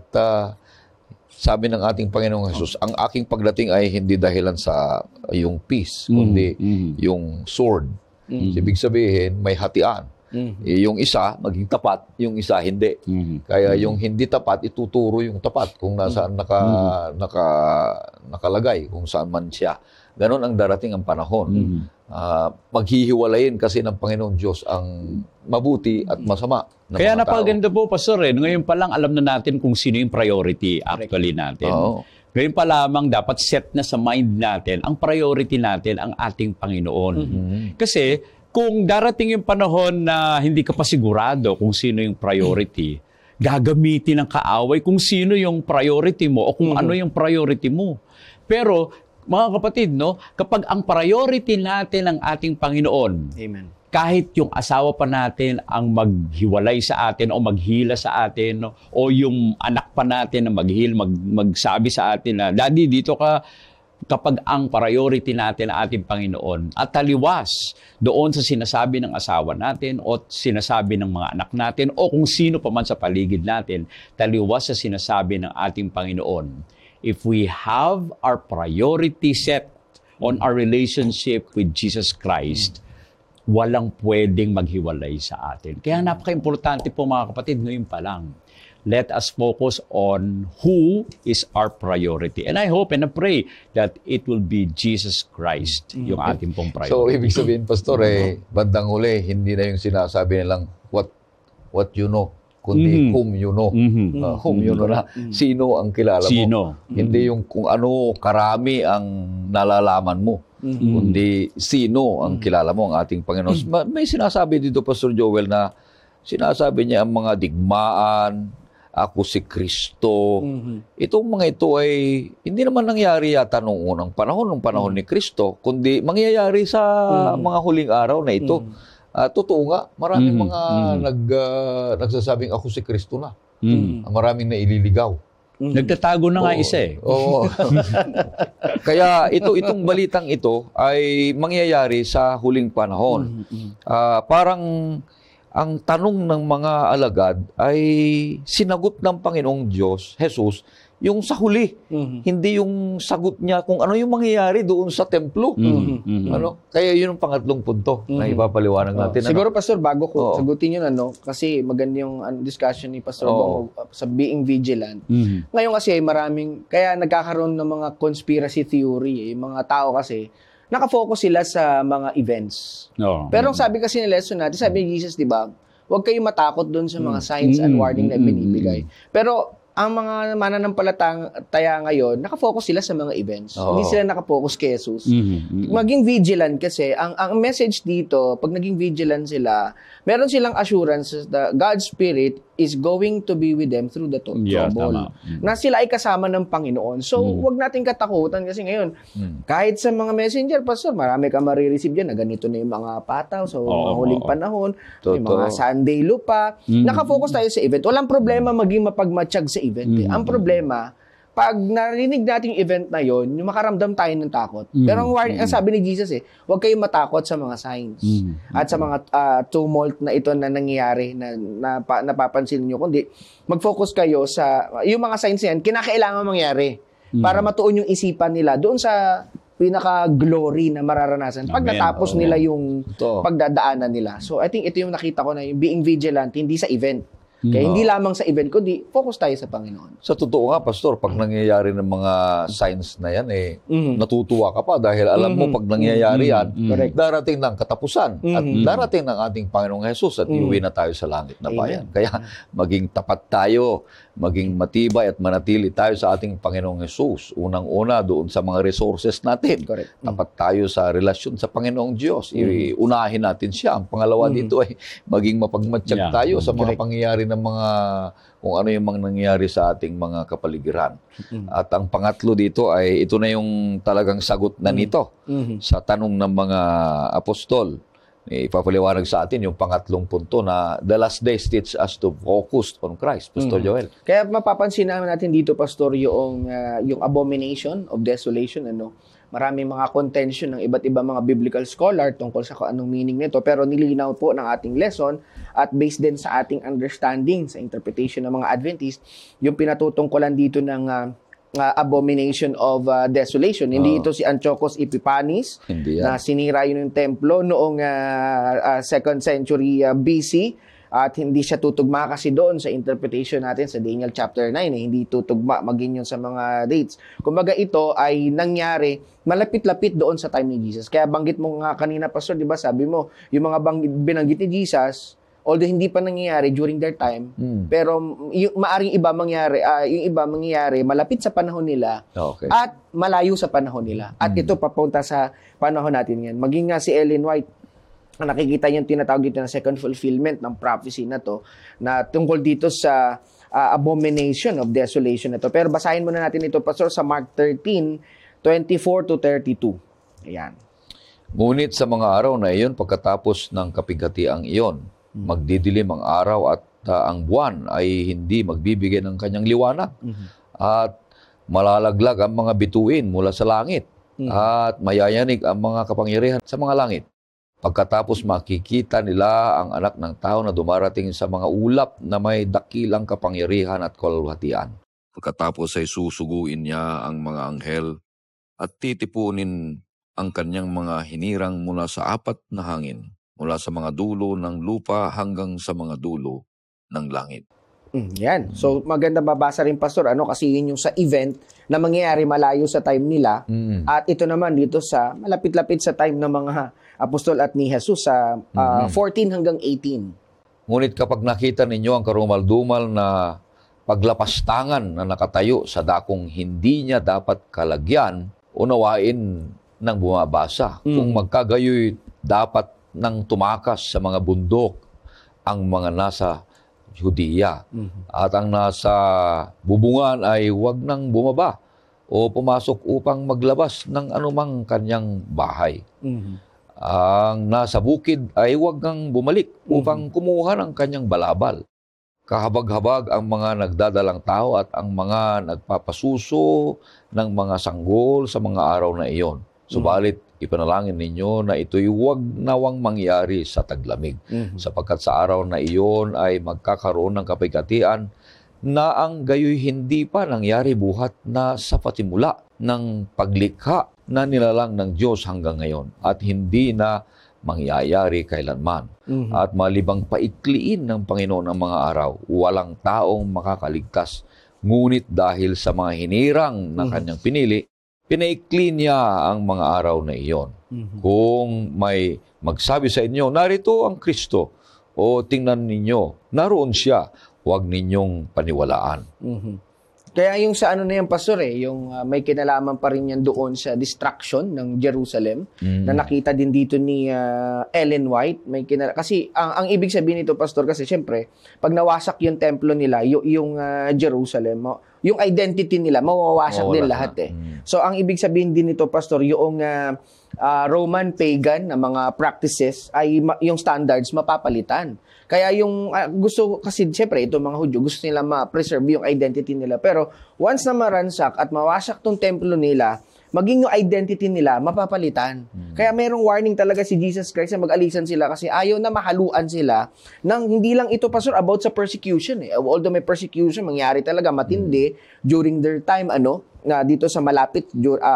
sabi ng ating Panginoong Hesus, ang aking pagdating ay hindi dahilan sa yung peace, kundi yung sword. Ibig sabihin, may hatian. Yung isa, maging tapat, yung isa, hindi. Kaya yung hindi tapat, ituturo yung tapat kung nasaan nakalagay, kung saan man siya. Ganon ang darating ang panahon. Maghihiwalayin kasi ng Panginoon Diyos ang mabuti at masama. Kaya napaganda po, Pastor, ngayon pa lang alam na natin kung sino yung priority actually natin. Ngayon pa lamang dapat set na sa mind natin, ang priority natin ang ating Panginoon. Kasi kung darating yung panahon na hindi ka pa sigurado kung sino yung priority, gagamitin ng kaaway kung sino yung priority mo o kung ano yung priority mo. Pero mga kapatid, no, kapag ang priority natin ang ating Panginoon, Amen. Kahit yung asawa pa natin ang maghiwalay sa atin o maghila sa atin, no, o yung anak pa natin na magsabi sa atin na, Daddy, dito ka, kapag ang priority natin ang ating Panginoon at taliwas doon sa sinasabi ng asawa natin o sinasabi ng mga anak natin o kung sino pa man sa paligid natin, taliwas sa sinasabi ng ating Panginoon. If we have our priority set on our relationship with Jesus Christ, walang pwedeng maghiwalay sa atin. Kaya napaka-importante po mga kapatid, ngayon pa lang. Let us focus on who is our priority. And I hope and I pray that it will be Jesus Christ yung ating pong priority. So, ibig sabihin, Pastor, bandang huli, hindi na yung sinasabi nilang what you know, kundi whom you know. Whom you know na sino ang kilala mo. Sino? Hindi yung kung ano karami ang nalalaman mo. Kundi sino ang kilala mo, ang ating Panginoon. May sinasabi dito, Pastor Joel, na sinasabi niya ang mga digmaan, ako si Kristo. Itong mga ito ay hindi naman nangyari yata noong unang panahon ni Kristo, kundi mangyayari sa mga huling araw na ito. Totoo nga, maraming mga nagsasabing ako si Kristo na. Maraming na ililigaw. Nagtatago na nga isa eh. Oo. Kaya itong balitang ito ay mangyayari sa huling panahon. Parang ang tanong ng mga alagad ay sinagot ng Panginoong Diyos, Jesus, yung sa huli. Hindi yung sagot niya kung ano yung mangyayari doon sa templo. Ano? Kaya yun ang pangatlong punto na ipapaliwanag natin. Siguro, Pastor, bago ko Oo. sagutin yun, kasi maganda yung discussion ni Pastor Bong sa being vigilant. Ngayon kasi kaya nagkakaroon ng mga conspiracy theory. Yung mga tao kasi, nakafocus sila sa mga events. Oo. Pero ang sabi kasi ng lesson natin, sabi ni Jesus, di ba, huwag kayong matakot doon sa mga signs and warning na binibigay. Pero ang mga mananampalataya ngayon, nakafocus sila sa mga events. Oo. Hindi sila nakafocus kay Jesus. Maging vigilant kasi, ang message dito, pag naging vigilant sila, meron silang assurance that God's Spirit is going to be with them through the trouble. tama. Na sila ay kasama ng Panginoon. So, huwag natin katakutan kasi ngayon, kahit sa mga messenger, Pastor, marami ka marireceive dyan na ganito na yung mga pataw sa mga huling panahon, yung mga Sunday lupa. Nakafocus tayo sa event. Walang problema maging mapagmatsyag sa event. Ang problema, pag narinig natin yung event na yon, yung makaramdam tayo ng takot. Pero ang sabi ni Jesus huwag kayong matakot sa mga signs at sa mga tumult na ito na nangyayari na napapansin niyo, kundi mag-focus kayo sa yung mga signs na yan, kinakailangan mangyari para matuon yung isipan nila doon sa pinaka-glory na mararanasan pag Amen. natapos nila yung Totoo. pagdadaanan nila. So I think ito yung nakita ko na yung being vigilant, hindi sa event. Kaya hindi lamang sa event, kundi focus tayo sa Panginoon. Sa totoo nga, Pastor, pag nangyayari ng mga signs na yan, natutuwa ka pa dahil alam mo pag nangyayari yan, Correct. darating ng katapusan at darating ng ating Panginoong Jesus at iuwi na tayo sa langit na bayan. Kaya maging tapat tayo, maging matibay at manatili tayo sa ating Panginoong Jesus. Unang-una doon sa mga resources natin. Correct. Tapat tayo sa relasyon sa Panginoong Diyos. Iunahin natin siya. Ang pangalawa dito ay maging mapagmatsyag tayo sa mga pangyayari ng mga kung ano yung mga nangyayari sa ating mga kapaligiran. At ang pangatlo dito ay ito na yung talagang sagot na nito sa tanong ng mga apostol. Ipapaliwanag sa atin yung pangatlong punto na the last days teach us to focus on Christ. Pastor Joel. Kaya mapapansin natin dito, Pastor, yung abomination of desolation, maraming mga contention ng iba't ibang mga biblical scholar tungkol sa kung anong meaning nito. Pero nilinaw po ng ating lesson at based din sa ating understanding sa interpretation ng mga Adventist, yung pinatutungkulan dito ng abomination of desolation. Hindi ito si Antiochus Epiphanes Hindi yan. na sinira yun yung templo noong 2nd century BC. At hindi siya tutugma kasi doon sa interpretation natin sa Daniel chapter 9. Hindi tutugma maging yun sa mga dates. Kumbaga ito ay nangyari malapit-lapit doon sa time ni Jesus. Kaya banggit mo nga kanina, Pastor, di ba sabi mo, yung mga binanggit ni Jesus, although hindi pa nangyayari during their time, pero yung maaring iba mangyari, yung iba mangyayari malapit sa panahon nila at malayo sa panahon nila. At ito papunta sa panahon natin yan. Maging nga si Ellen White, nakikita niyo yung tinatawag dito na second fulfillment ng prophecy na to, na tungkol dito sa abomination of desolation na to. Pero basahin muna natin ito, Pastor, sa Mark 13:24 to 32. Ayan. Ngunit sa mga araw na iyon, pagkatapos ng kapighatiang iyon, magdidilim ang araw at ang buwan ay hindi magbibigay ng kanyang liwanag. At malalaglag ang mga bituin mula sa langit. At mayayanig ang mga kapangyarihan sa mga langit. Pagkatapos makikita nila ang anak ng tao na dumarating sa mga ulap na may dakilang kapangyarihan at kaluwalhatian. Pagkatapos ay susuguin niya ang mga anghel at titipunin ang kanyang mga hinirang mula sa apat na hangin, mula sa mga dulo ng lupa hanggang sa mga dulo ng langit. Yan. So, maganda babasa rin, Pastor, kasi yun yung sa event na mangyayari malayo sa time nila. At ito naman dito sa malapit-lapit sa time ng mga apostol at ni Jesus sa 14 hanggang 18. Ngunit kapag nakita ninyo ang karumal-dumal na paglapastangan na nakatayo sa dakong hindi niya dapat kalagyan, unawain ng bumabasa. Kung magkagayoy, dapat nang tumakas sa mga bundok ang mga nasa Judea. At ang nasa bubungan ay huwag nang bumaba o pumasok upang maglabas ng anumang kanyang bahay. Ang nasa bukid ay huwag nang bumalik upang kumuha ng kanyang balabal. Kahabag-habag ang mga nagdadalang tao at ang mga nagpapasuso ng mga sanggol sa mga araw na iyon. Subalit Ipanalangin ninyo na ito'y huwag nawang mangyari sa taglamig, sapagkat sa araw na iyon ay magkakaroon ng kapigatian na ang gayoy hindi pa nangyari buhat na sa patimula ng paglikha na nilalang ng Diyos hanggang ngayon at hindi na mangyayari kailanman. At malibang paikliin ng Panginoon ang mga araw, walang taong makakaligtas. Ngunit dahil sa mga hinirang na kanyang pinili, pinaikli niya ang mga araw na iyon. Kung may magsabi sa inyo, narito ang Kristo, o tingnan ninyo, naroon siya, huwag ninyong paniwalaan. Kaya yung sa ano na yan, Pastor, yung may kinalaman pa rin yan doon sa destruction ng Jerusalem na nakita din dito ni Ellen White. Kasi ang ibig sabihin nito, Pastor, kasi syempre, pag nawasak yung templo nila, yung Jerusalem, yung identity nila, mawawasak din lahat So ang ibig sabihin din nito, Pastor, yung Roman pagan na mga practices, ay yung standards mapapalitan. Kaya yung gusto, kasi siyempre itong mga Hudyo, gusto nila ma-preserve yung identity nila. Pero once na maransak at mawasak tong templo nila, maging yung identity nila mapapalitan. Kaya merong warning talaga si Jesus Christ na mag-alisan sila kasi ayaw na mahaluan sila ng hindi lang ito, Pastor, about sa persecution. Although may persecution, mangyari talaga matindi during their time, na dito sa malapit,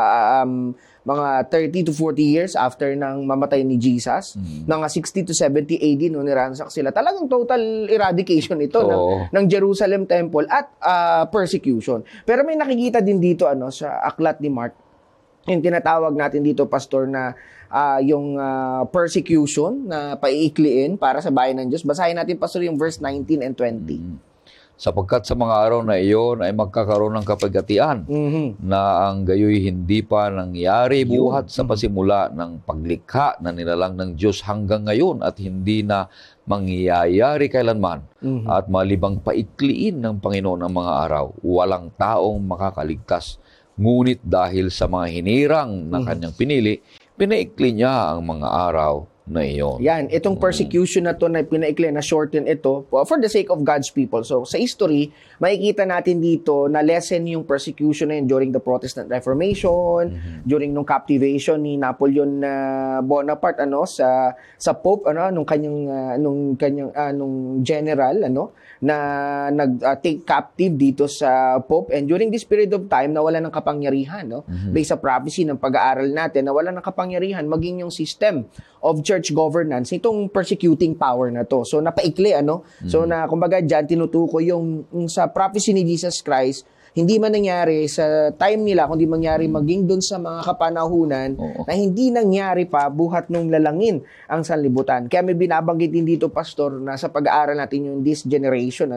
mga 30 to 40 years after nang mamatay ni Jesus, mga 60 to 70 AD nung niransak sila. Talagang total eradication ito ng Jerusalem Temple at persecution. Pero may nakikita din dito sa aklat ni Mark, yung tinatawag natin dito, Pastor, na yung persecution na paiikliin para sa bayan ng Diyos. Basahin natin, Pastor, yung verse 19 and 20. Sapagkat sa mga araw na iyon ay magkakaroon ng kapagatian na ang gayoy hindi pa nangyari buhat sa pasimula ng paglikha na nilalang ng Diyos hanggang ngayon at hindi na mangyayari kailanman. At malibang paikliin ng Panginoon ang mga araw, walang taong makakaligtas. Ngunit dahil sa mga hinirang na kanyang pinili, pinaikli niya ang mga araw na iyon. Yan, itong persecution na to na pinaikli, na shorten ito for the sake of God's people. So, sa history, makikita natin dito na lessen yung persecution na yun during the Protestant Reformation, during nung captivation ni Napoleon Bonaparte sa Pope nung general na nag-take captive dito sa Pope, and during this period of time nawala ng kapangyarihan based sa prophecy ng pag-aaral natin, nawala ng kapangyarihan maging yung system of church governance itong persecuting power na to. So napaikli so na kumbaga diyan tinutukoy yung sa prophecy ni Jesus Christ, hindi man nangyari sa time nila, kundi mangyari maging doon sa mga kapanahunan na hindi nangyari pa buhat nung lalangin ang sanlibutan. Kaya may binabanggit din dito, Pastor, na sa pag-aaral natin yung this generation,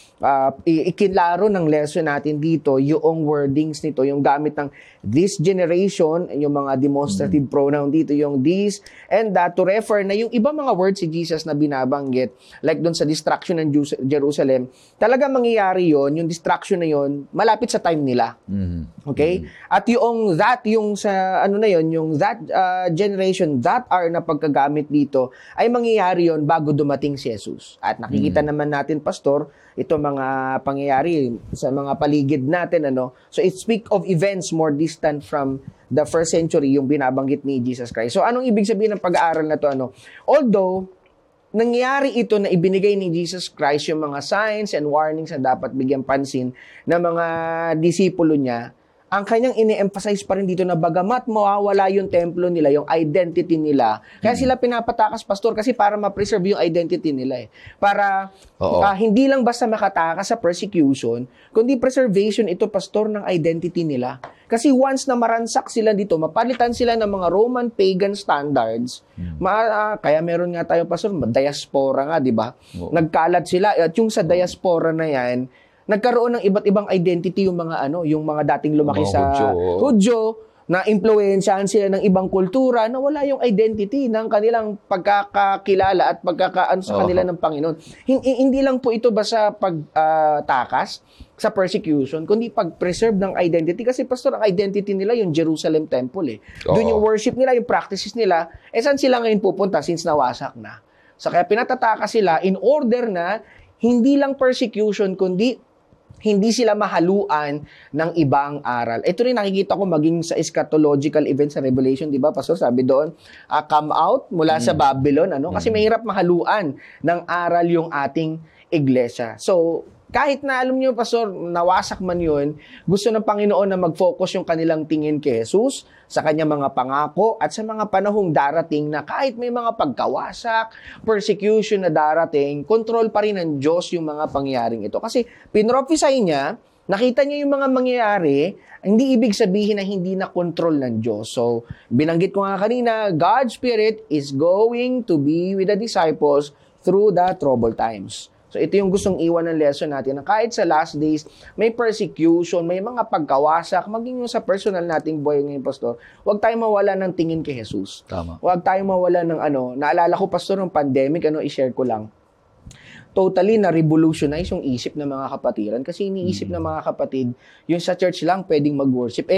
ikinlaro ng lesson natin dito yung wordings nito, yung gamit ng this generation, yung mga demonstrative pronoun dito, yung this and that, to refer na yung ibang mga words si Jesus na binabanggit, like doon sa destruction ng Jerusalem, talaga mangyayari yon, yung destruction na yon, malapit sa time nila. Okay? At yung that, yung sa yung that generation, that are na pagkagamit dito, ay mangyayari yon bago dumating si Jesus. At nakikita naman natin, Pastor, ito mga pangyayari sa mga paligid natin, So it speak of events more distant from the first century, yung binabanggit ni Jesus Christ. So anong ibig sabihin ng pag-aaral na to, Although nangyari ito na ibinigay ni Jesus Christ yung mga signs and warnings na dapat bigyan pansin ng mga disipulo niya, ang kanyang ini-emphasize pa rin dito na bagamat mawawala yung templo nila, yung identity nila, kaya sila pinapatakas, Pastor, kasi para ma-preserve yung identity nila Para hindi lang basta makatakas sa persecution, kundi preservation ito, Pastor, ng identity nila. Kasi once na maransak sila dito, mapalitan sila ng mga Roman pagan standards, kaya meron nga tayo, Pastor, diaspora nga, di ba? Nagkalat sila, at yung sa diaspora na yan, nagkaroon ng iba't ibang identity yung mga yung mga dating lumaki sa Hudyo, na impluwensyahan sila ng ibang kultura, na wala yung identity ng kanilang pagkakakilala at pagkakaano sa kanila ng Panginoon. Hindi lang po ito basta pagtakas sa persecution, kundi pag-preserve ng identity. Kasi, Pastor, ang identity nila yung Jerusalem Temple Doon yung worship nila, yung practices nila, saan sila ngayon pupunta since nawasak na? So, kaya pinatataka sila in order na hindi lang persecution, kundi hindi sila mahaluan ng ibang aral. Ito rin nakikita ko maging sa eschatological events sa Revelation, di ba, Pastor? Sabi doon, come out mula sa Babylon, Kasi mahirap mahaluan ng aral yung ating iglesia. So, kahit na alam niyo, Pastor, nawasak man yun, gusto ng Panginoon na mag-focus yung kanilang tingin kay Jesus, sa kanyang mga pangako, at sa mga panahong darating na kahit may mga pagkawasak, persecution na darating, control pa rin ng Diyos yung mga pangyayaring ito. Kasi pinrophesy niya, nakita niya yung mga mangyayari, hindi ibig sabihin na hindi na control ng Diyos. So, binanggit ko nga kanina, God's Spirit is going to be with the disciples through the troubled times. So, ito yung gustong iwan ng lesson natin na kahit sa last days, may persecution, may mga pagkawasak, maging yung sa personal nating buhay ngayon, Pastor, huwag tayong mawala ng tingin kay Jesus. Tama. Huwag tayong mawala ng naalala ko, Pastor, ng pandemic, i-share ko lang. Totally na-revolutionize yung isip ng mga kapatiran kasi iniisip ng mga kapatid, yung sa church lang pwedeng mag-worship.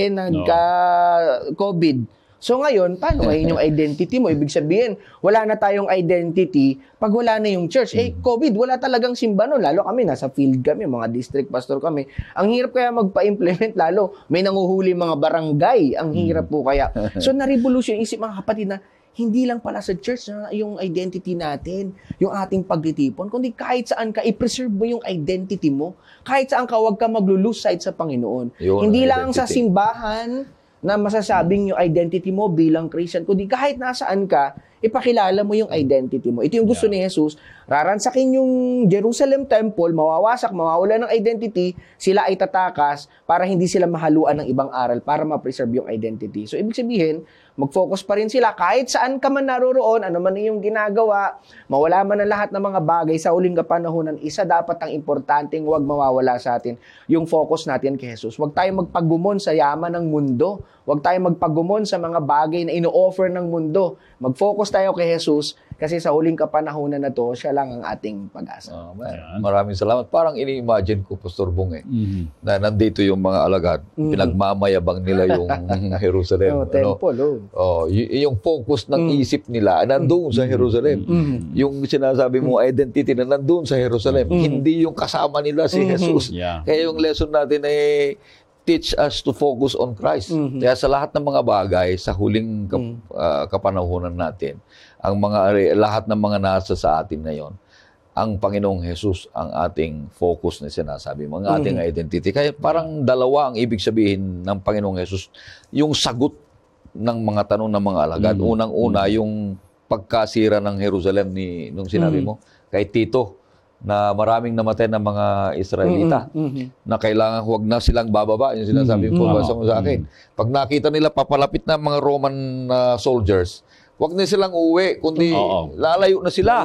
Nagka-COVID. So ngayon, paano ngayon yung identity mo? Ibig sabihin, wala na tayong identity pag wala na yung church. COVID, wala talagang simba no. Lalo kami, nasa field kami, mga district pastor kami. Ang hirap kaya magpa-implement, lalo may nanguhuli mga barangay. Ang hirap po kaya. So na-revolution isip mga kapatid na hindi lang pala sa church na yung identity natin, yung ating pagtitipon, kundi kahit saan ka, i-preserve mo yung identity mo. Kahit saan ka, huwag ka mag-lose sight sa Panginoon. Hindi lang sa simbahan na masasabing yung identity mo bilang Christian, kundi kahit nasaan ka, ipakilala mo yung identity mo. Ito yung gusto ni Jesus, raransakin yung Jerusalem Temple, mawawasak, mawawala ng identity, sila ay tatakas para hindi sila mahaluan ng ibang aral, para ma-preserve yung identity. So, ibig sabihin, mag-focus pa rin sila kahit saan ka man naroroon, ano man yung ginagawa, mawala man ang lahat ng mga bagay sa huling kapanahunan, isa dapat ang importanteng huwag mawawala sa atin, yung focus natin kay Jesus. Huwag tayong magpagumon sa yaman ng mundo. Huwag tayong magpagumon sa mga bagay na ino-offer ng mundo. Mag-focus tayo kay Jesus kasi sa huling kapanahunan na to, siya lang ang ating pag-asa. Maraming salamat. Parang ini-imagine ko, Pastor Bong, na nandito yung mga alagad, pinagmamayabang nila yung Jerusalem. Temple, yung focus ng isip nila, nandoon sa Jerusalem. Yung sinasabi mo, identity na nandoon sa Jerusalem. Hindi yung kasama nila si Jesus. Kaya yung lesson natin ay teach us to focus on Christ. Kaya sa lahat ng mga bagay, sa huling kapanahunan natin, ang lahat ng mga nasa sa atin ngayon, ang Panginoong Jesus ang ating focus na sinasabi mo, ang ating identity. Kaya parang dalawa ang ibig sabihin ng Panginoong Jesus, yung sagot ng mga tanong ng mga alagad. Unang-una, yung pagkasira ng Jerusalem nung sinabi mo, kay Tito, na maraming namatay ng mga Israelita, na kailangan huwag na silang bababa, yung sinasabi mo sa akin. Pag nakita nila papalapit na mga Roman soldiers, huwag na silang uwi, kundi lalayo na sila.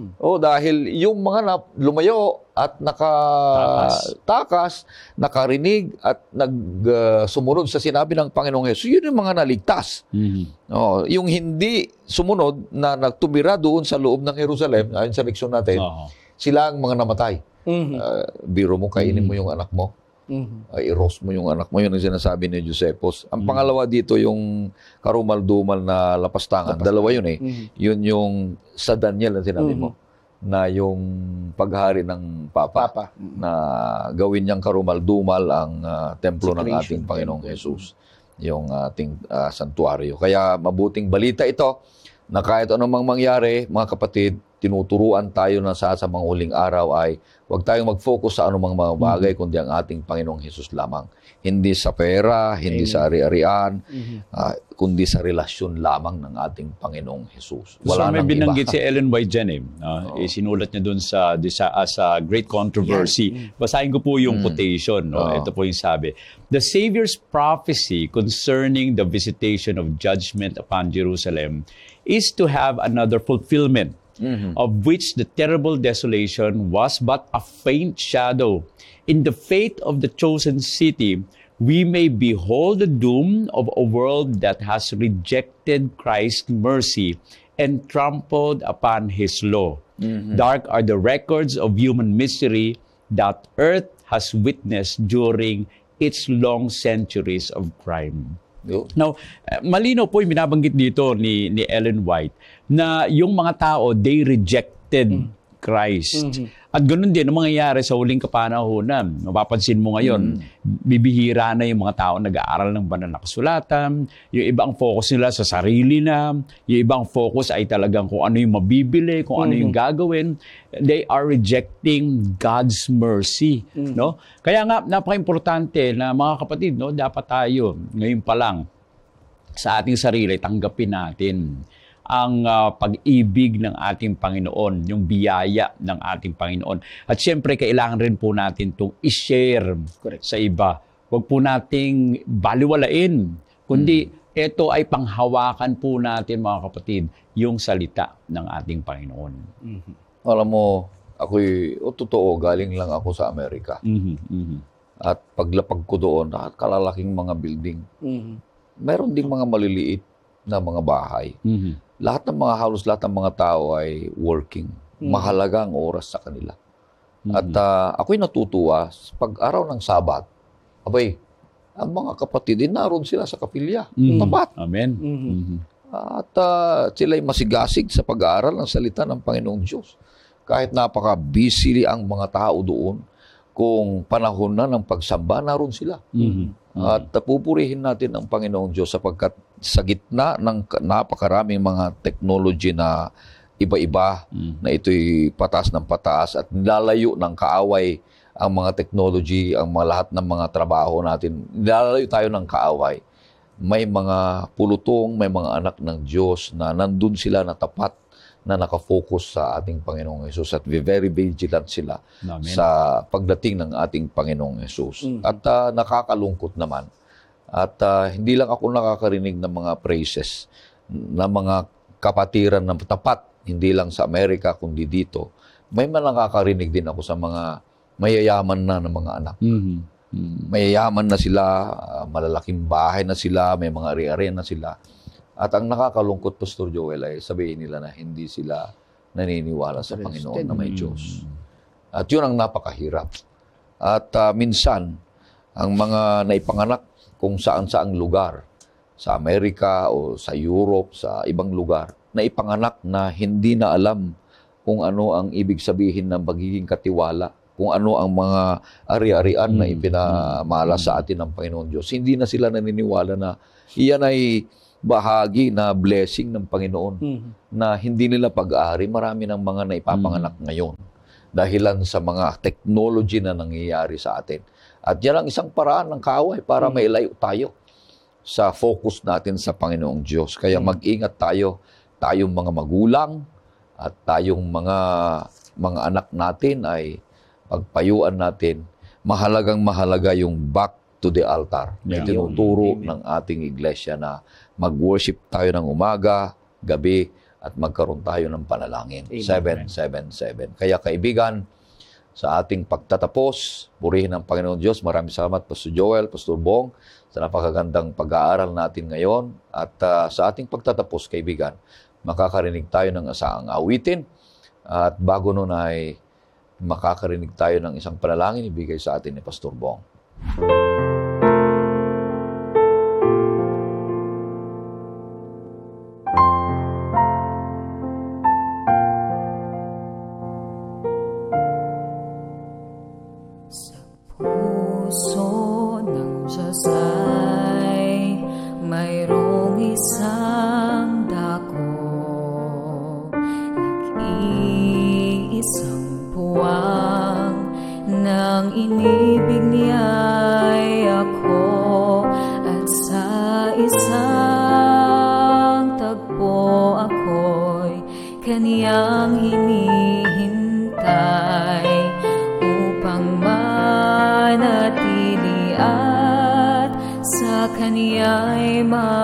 Dahil yung mga lumayo at nakatakas, nakarinig at sumunod sa sinabi ng Panginoong Hesus, yun yung mga naligtas. Yung hindi sumunod na nagtumira doon sa loob ng Jerusalem, ayon sa leksyon natin, sila ang mga namatay. Biro mo, kainin mo yung anak mo. I-roast mo yung anak mo. Yun ang sinasabi ni Josephus. Ang pangalawa dito, yung karumal-dumal na lapastangan. Dalawa yun Yun yung sa Daniel ang sinabi mo. Na yung paghari ng Papa. Na gawin niyang karumal-dumal ang templo ng ating Panginoong Jesus. Yung ating santuaryo. Kaya mabuting balita ito na kahit anumang mangyari, mga kapatid, tinuturuan tayo na sa mga huling araw ay huwag tayong mag-focus sa anumang mga bagay kundi ang ating Panginoong Hesus lamang. Hindi sa pera, hindi sa ari-arian, kundi sa relasyon lamang ng ating Panginoong Hesus. Wala may nang binanggit iba. si Ellen White dyan isinulat niya dun sa Great Controversy. Basahin ko po yung quotation. Ito po yung sabi. The Savior's prophecy concerning the visitation of judgment upon Jerusalem is to have another fulfillment, of which the terrible desolation was but a faint shadow. In the fate of the chosen city, we may behold the doom of a world that has rejected Christ's mercy and trampled upon His law. Dark are the records of human misery that earth has witnessed during its long centuries of crime. Now, malino po yung binabanggit dito ni Ellen White na yung mga tao, they rejected Christ. At ganoon din ang mangyayari sa huling kapanahunan. Mapapansin mo ngayon, bibihira na yung mga tao nag-aaral ng banal na kasulatan, yung ibang focus nila sa sarili na, yung ibang focus ay talagang kung ano yung mabibili, kung ano yung gagawin. They are rejecting God's mercy. No? Kaya nga, napaka-importante na mga kapatid, no, dapat tayo ngayon pa lang sa ating sarili, tanggapin natin ang pag-ibig ng ating Panginoon, yung biyaya ng ating Panginoon. At siyempre, kailangan rin po natin itong i-share sa iba. Huwag po nating baliwalain, kundi ito ay panghawakan po natin, mga kapatid, yung salita ng ating Panginoon. Alam mo, ako'y totoo, galing lang ako sa Amerika. At paglapag ko doon, kalalaking mga building. Meron ding mga maliliit na mga bahay. Halos lahat ng mga tao ay working. Mahalaga ang oras sa kanila. At ako'y natutuwa, pag-araw ng Sabat, ang mga kapatid, naroon sila sa kapilya. Tapat. Amen. At sila'y masigasig sa pag-aaral ng salita ng Panginoong Diyos. Kahit napaka-busy ang mga tao doon, kung panahon na ng pagsamba, naroon sila. At pupurihin natin ang Panginoong Diyos sapagkat sa gitna ng napakaraming mga technology na iba-iba, na ito'y patas ng patas at nilalayo ng kaaway ang mga technology, ang lahat ng mga trabaho natin. Nilalayo tayo ng kaaway. May mga pulutong, may mga anak ng Diyos na nandun sila na tapat, na nakafocus sa ating Panginoong Yesus at very vigilant sila sa pagdating ng ating Panginoong Yesus. At nakakalungkot naman. At hindi lang ako nakakarinig ng mga praises na mga kapatiran ng tapat, hindi lang sa Amerika kundi dito. May nakakarinig din ako sa mga mayayaman na ng mga anak. Mayayaman na sila, malalaking bahay na sila, may mga ari-ari na sila. At ang nakakalungkot, Pastor Joel, ay sabihin nila na hindi sila naniniwala sa Panginoon na may Diyos. At yun ang napakahirap. At minsan, ang mga naipanganak kung saan-saang lugar, sa Amerika o sa Europe, sa ibang lugar, naipanganak na hindi na alam kung ano ang ibig sabihin ng pagiging katiwala, kung ano ang mga ari-arian na ipinamala sa atin ng Panginoon Diyos. Hindi na sila naniniwala na iyan ay bahagi na blessing ng Panginoon na hindi nila pag-aari. Marami ng mga naipapanganak ngayon dahilan sa mga technology na nangyayari sa atin. At yan ang isang paraan ng kaaway para mailayo tayo sa focus natin sa Panginoong Diyos. Kaya mag-ingat tayo, tayong mga magulang at tayong mga anak natin ay pagpayuan natin. Mahalagang mahalaga yung back to the altar. May tinuturo ng ating iglesia na mag-worship tayo ng umaga, gabi, at magkaroon tayo ng panalangin. 777. Kaya kaibigan, sa ating pagtatapos, purihin ang Panginoon Diyos. Maraming salamat, Pastor Joel, Pastor Bong, sa napakagandang pag-aaral natin ngayon. At sa ating pagtatapos, kaibigan, makakarinig tayo ng asaang awitin. At bago nun ay makakarinig tayo ng isang panalangin ibigay sa atin ni Pastor Bong. Puso ng Diyos ay mayroong isang dako, nag-iisang puwang ng inibig niya'y ako, at sa isang tagpo ako'y kaniyang hinihintay upang manatili at sa kaniya'y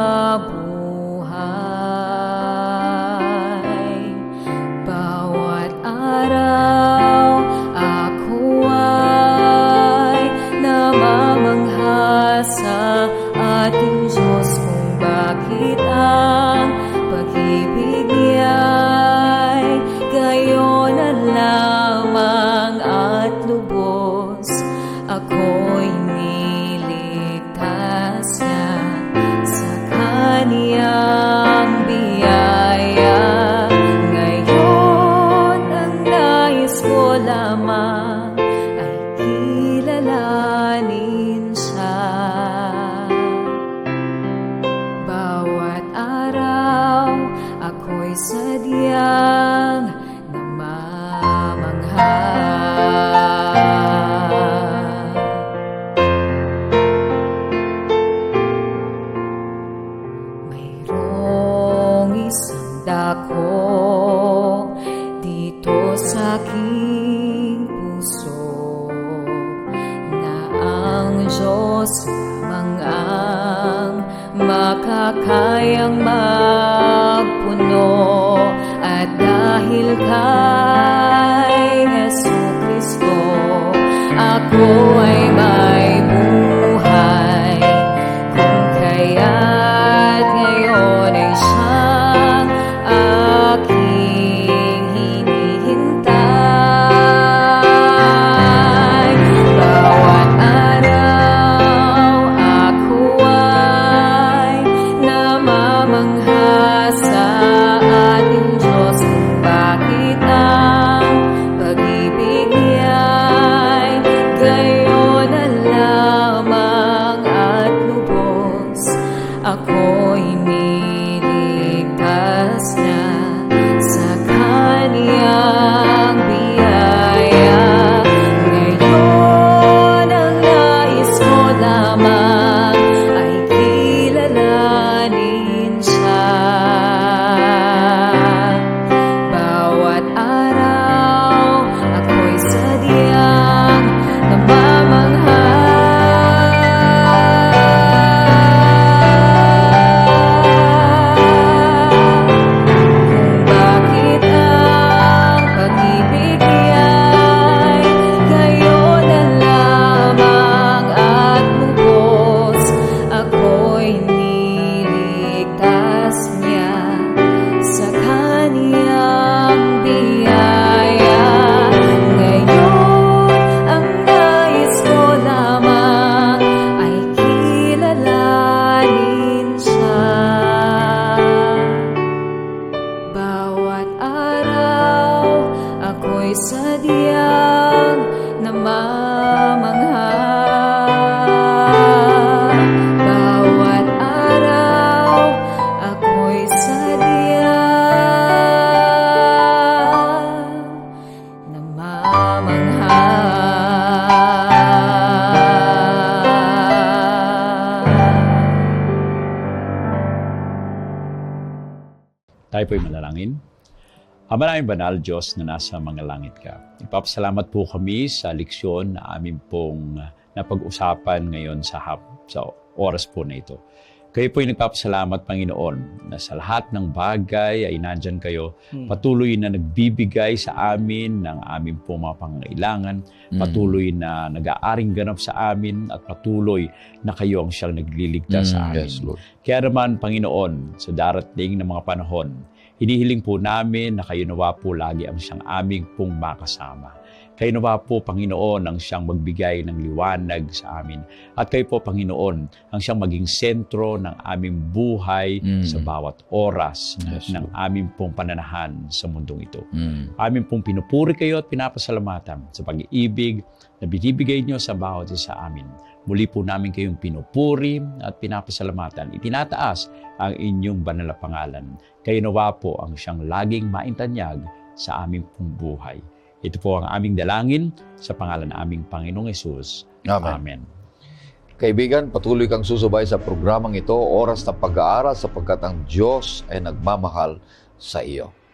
mabuhay. Bawat araw ako ay namamangha sa ating Diyos kung bakit ang pag-ibig niya'y gayon na lamang at lubos. Ako'y niligtas niya sa kaniyang biyaya. Ngayon ang nais ko lamang diyang namamanghal. Mayroong isang dako dito sa aking puso na ang Diyos lamang ang makakayang magpuno, at dahil kay Jesucristo ako ay may buhay, kung kaya't ngayon ay siyang aking hinihintay. Bawat araw ako ay namamangha sa ating Diyos, kung bakit ang pag-ibig niya'y gayon na lamang at lubos. Ako'y niligtas na sa Kaniyang biyaya. Ngayon ang nais ko lamang ay kilalanin siya. Bawat araw ako'y sadyang namamangha, kung bakit ang pag-ibig niya'y gayon na lamang at lubos. Ako'y niligtas niya sa Kaniyang biyaya. Ngayon ang nais ko lamang ay kilalanin siya. Bawat araw ako'y sadyang namamangha. Bawat araw ako'y sadyang namamangha. Tayo po'y manalangin. Ama namin banal, Diyos na nasa mga langit ka. Ipapasalamat po kami sa leksyon na amin pong napag-usapan ngayon sa oras po na ito. Kayo po'y nagpapasalamat, Panginoon, na sa lahat ng bagay ay nandyan kayo. Patuloy na nagbibigay sa amin ng aming pong mga pangangailangan. Patuloy na nag-aaring ganap sa amin, at patuloy na kayo ang siyang nagliligtas sa amin. Yes, Lord. Kaya naman, Panginoon, sa darating na mga panahon, hinihiling po namin na kayo nawa po lagi ang siyang aming pong makasama. Kayo nawa po, Panginoon, ang siyang magbigay ng liwanag sa amin. At kayo po, Panginoon, ang siyang maging sentro ng aming buhay sa bawat oras Yes, ng aming pong pananahan sa mundong ito. Mm. Amin pong pinupuri kayo at pinapasalamatan sa pag-iibig na binibigay niyo sa bawat isa sa amin. Muli po namin kayong pinupuri at pinapasalamatan. Itinataas ang inyong banal na pangalan. Kayo nawa po ang siyang laging maintanyag sa aming pong buhay. Ito po ang aming dalangin sa pangalan ng aming Panginoong Hesus. Amen. Amen. Kaibigan, patuloy kang susubay sa programang ito, Oras ng Pag-aaral, sapagkat ang Diyos ay nagmamahal sa iyo.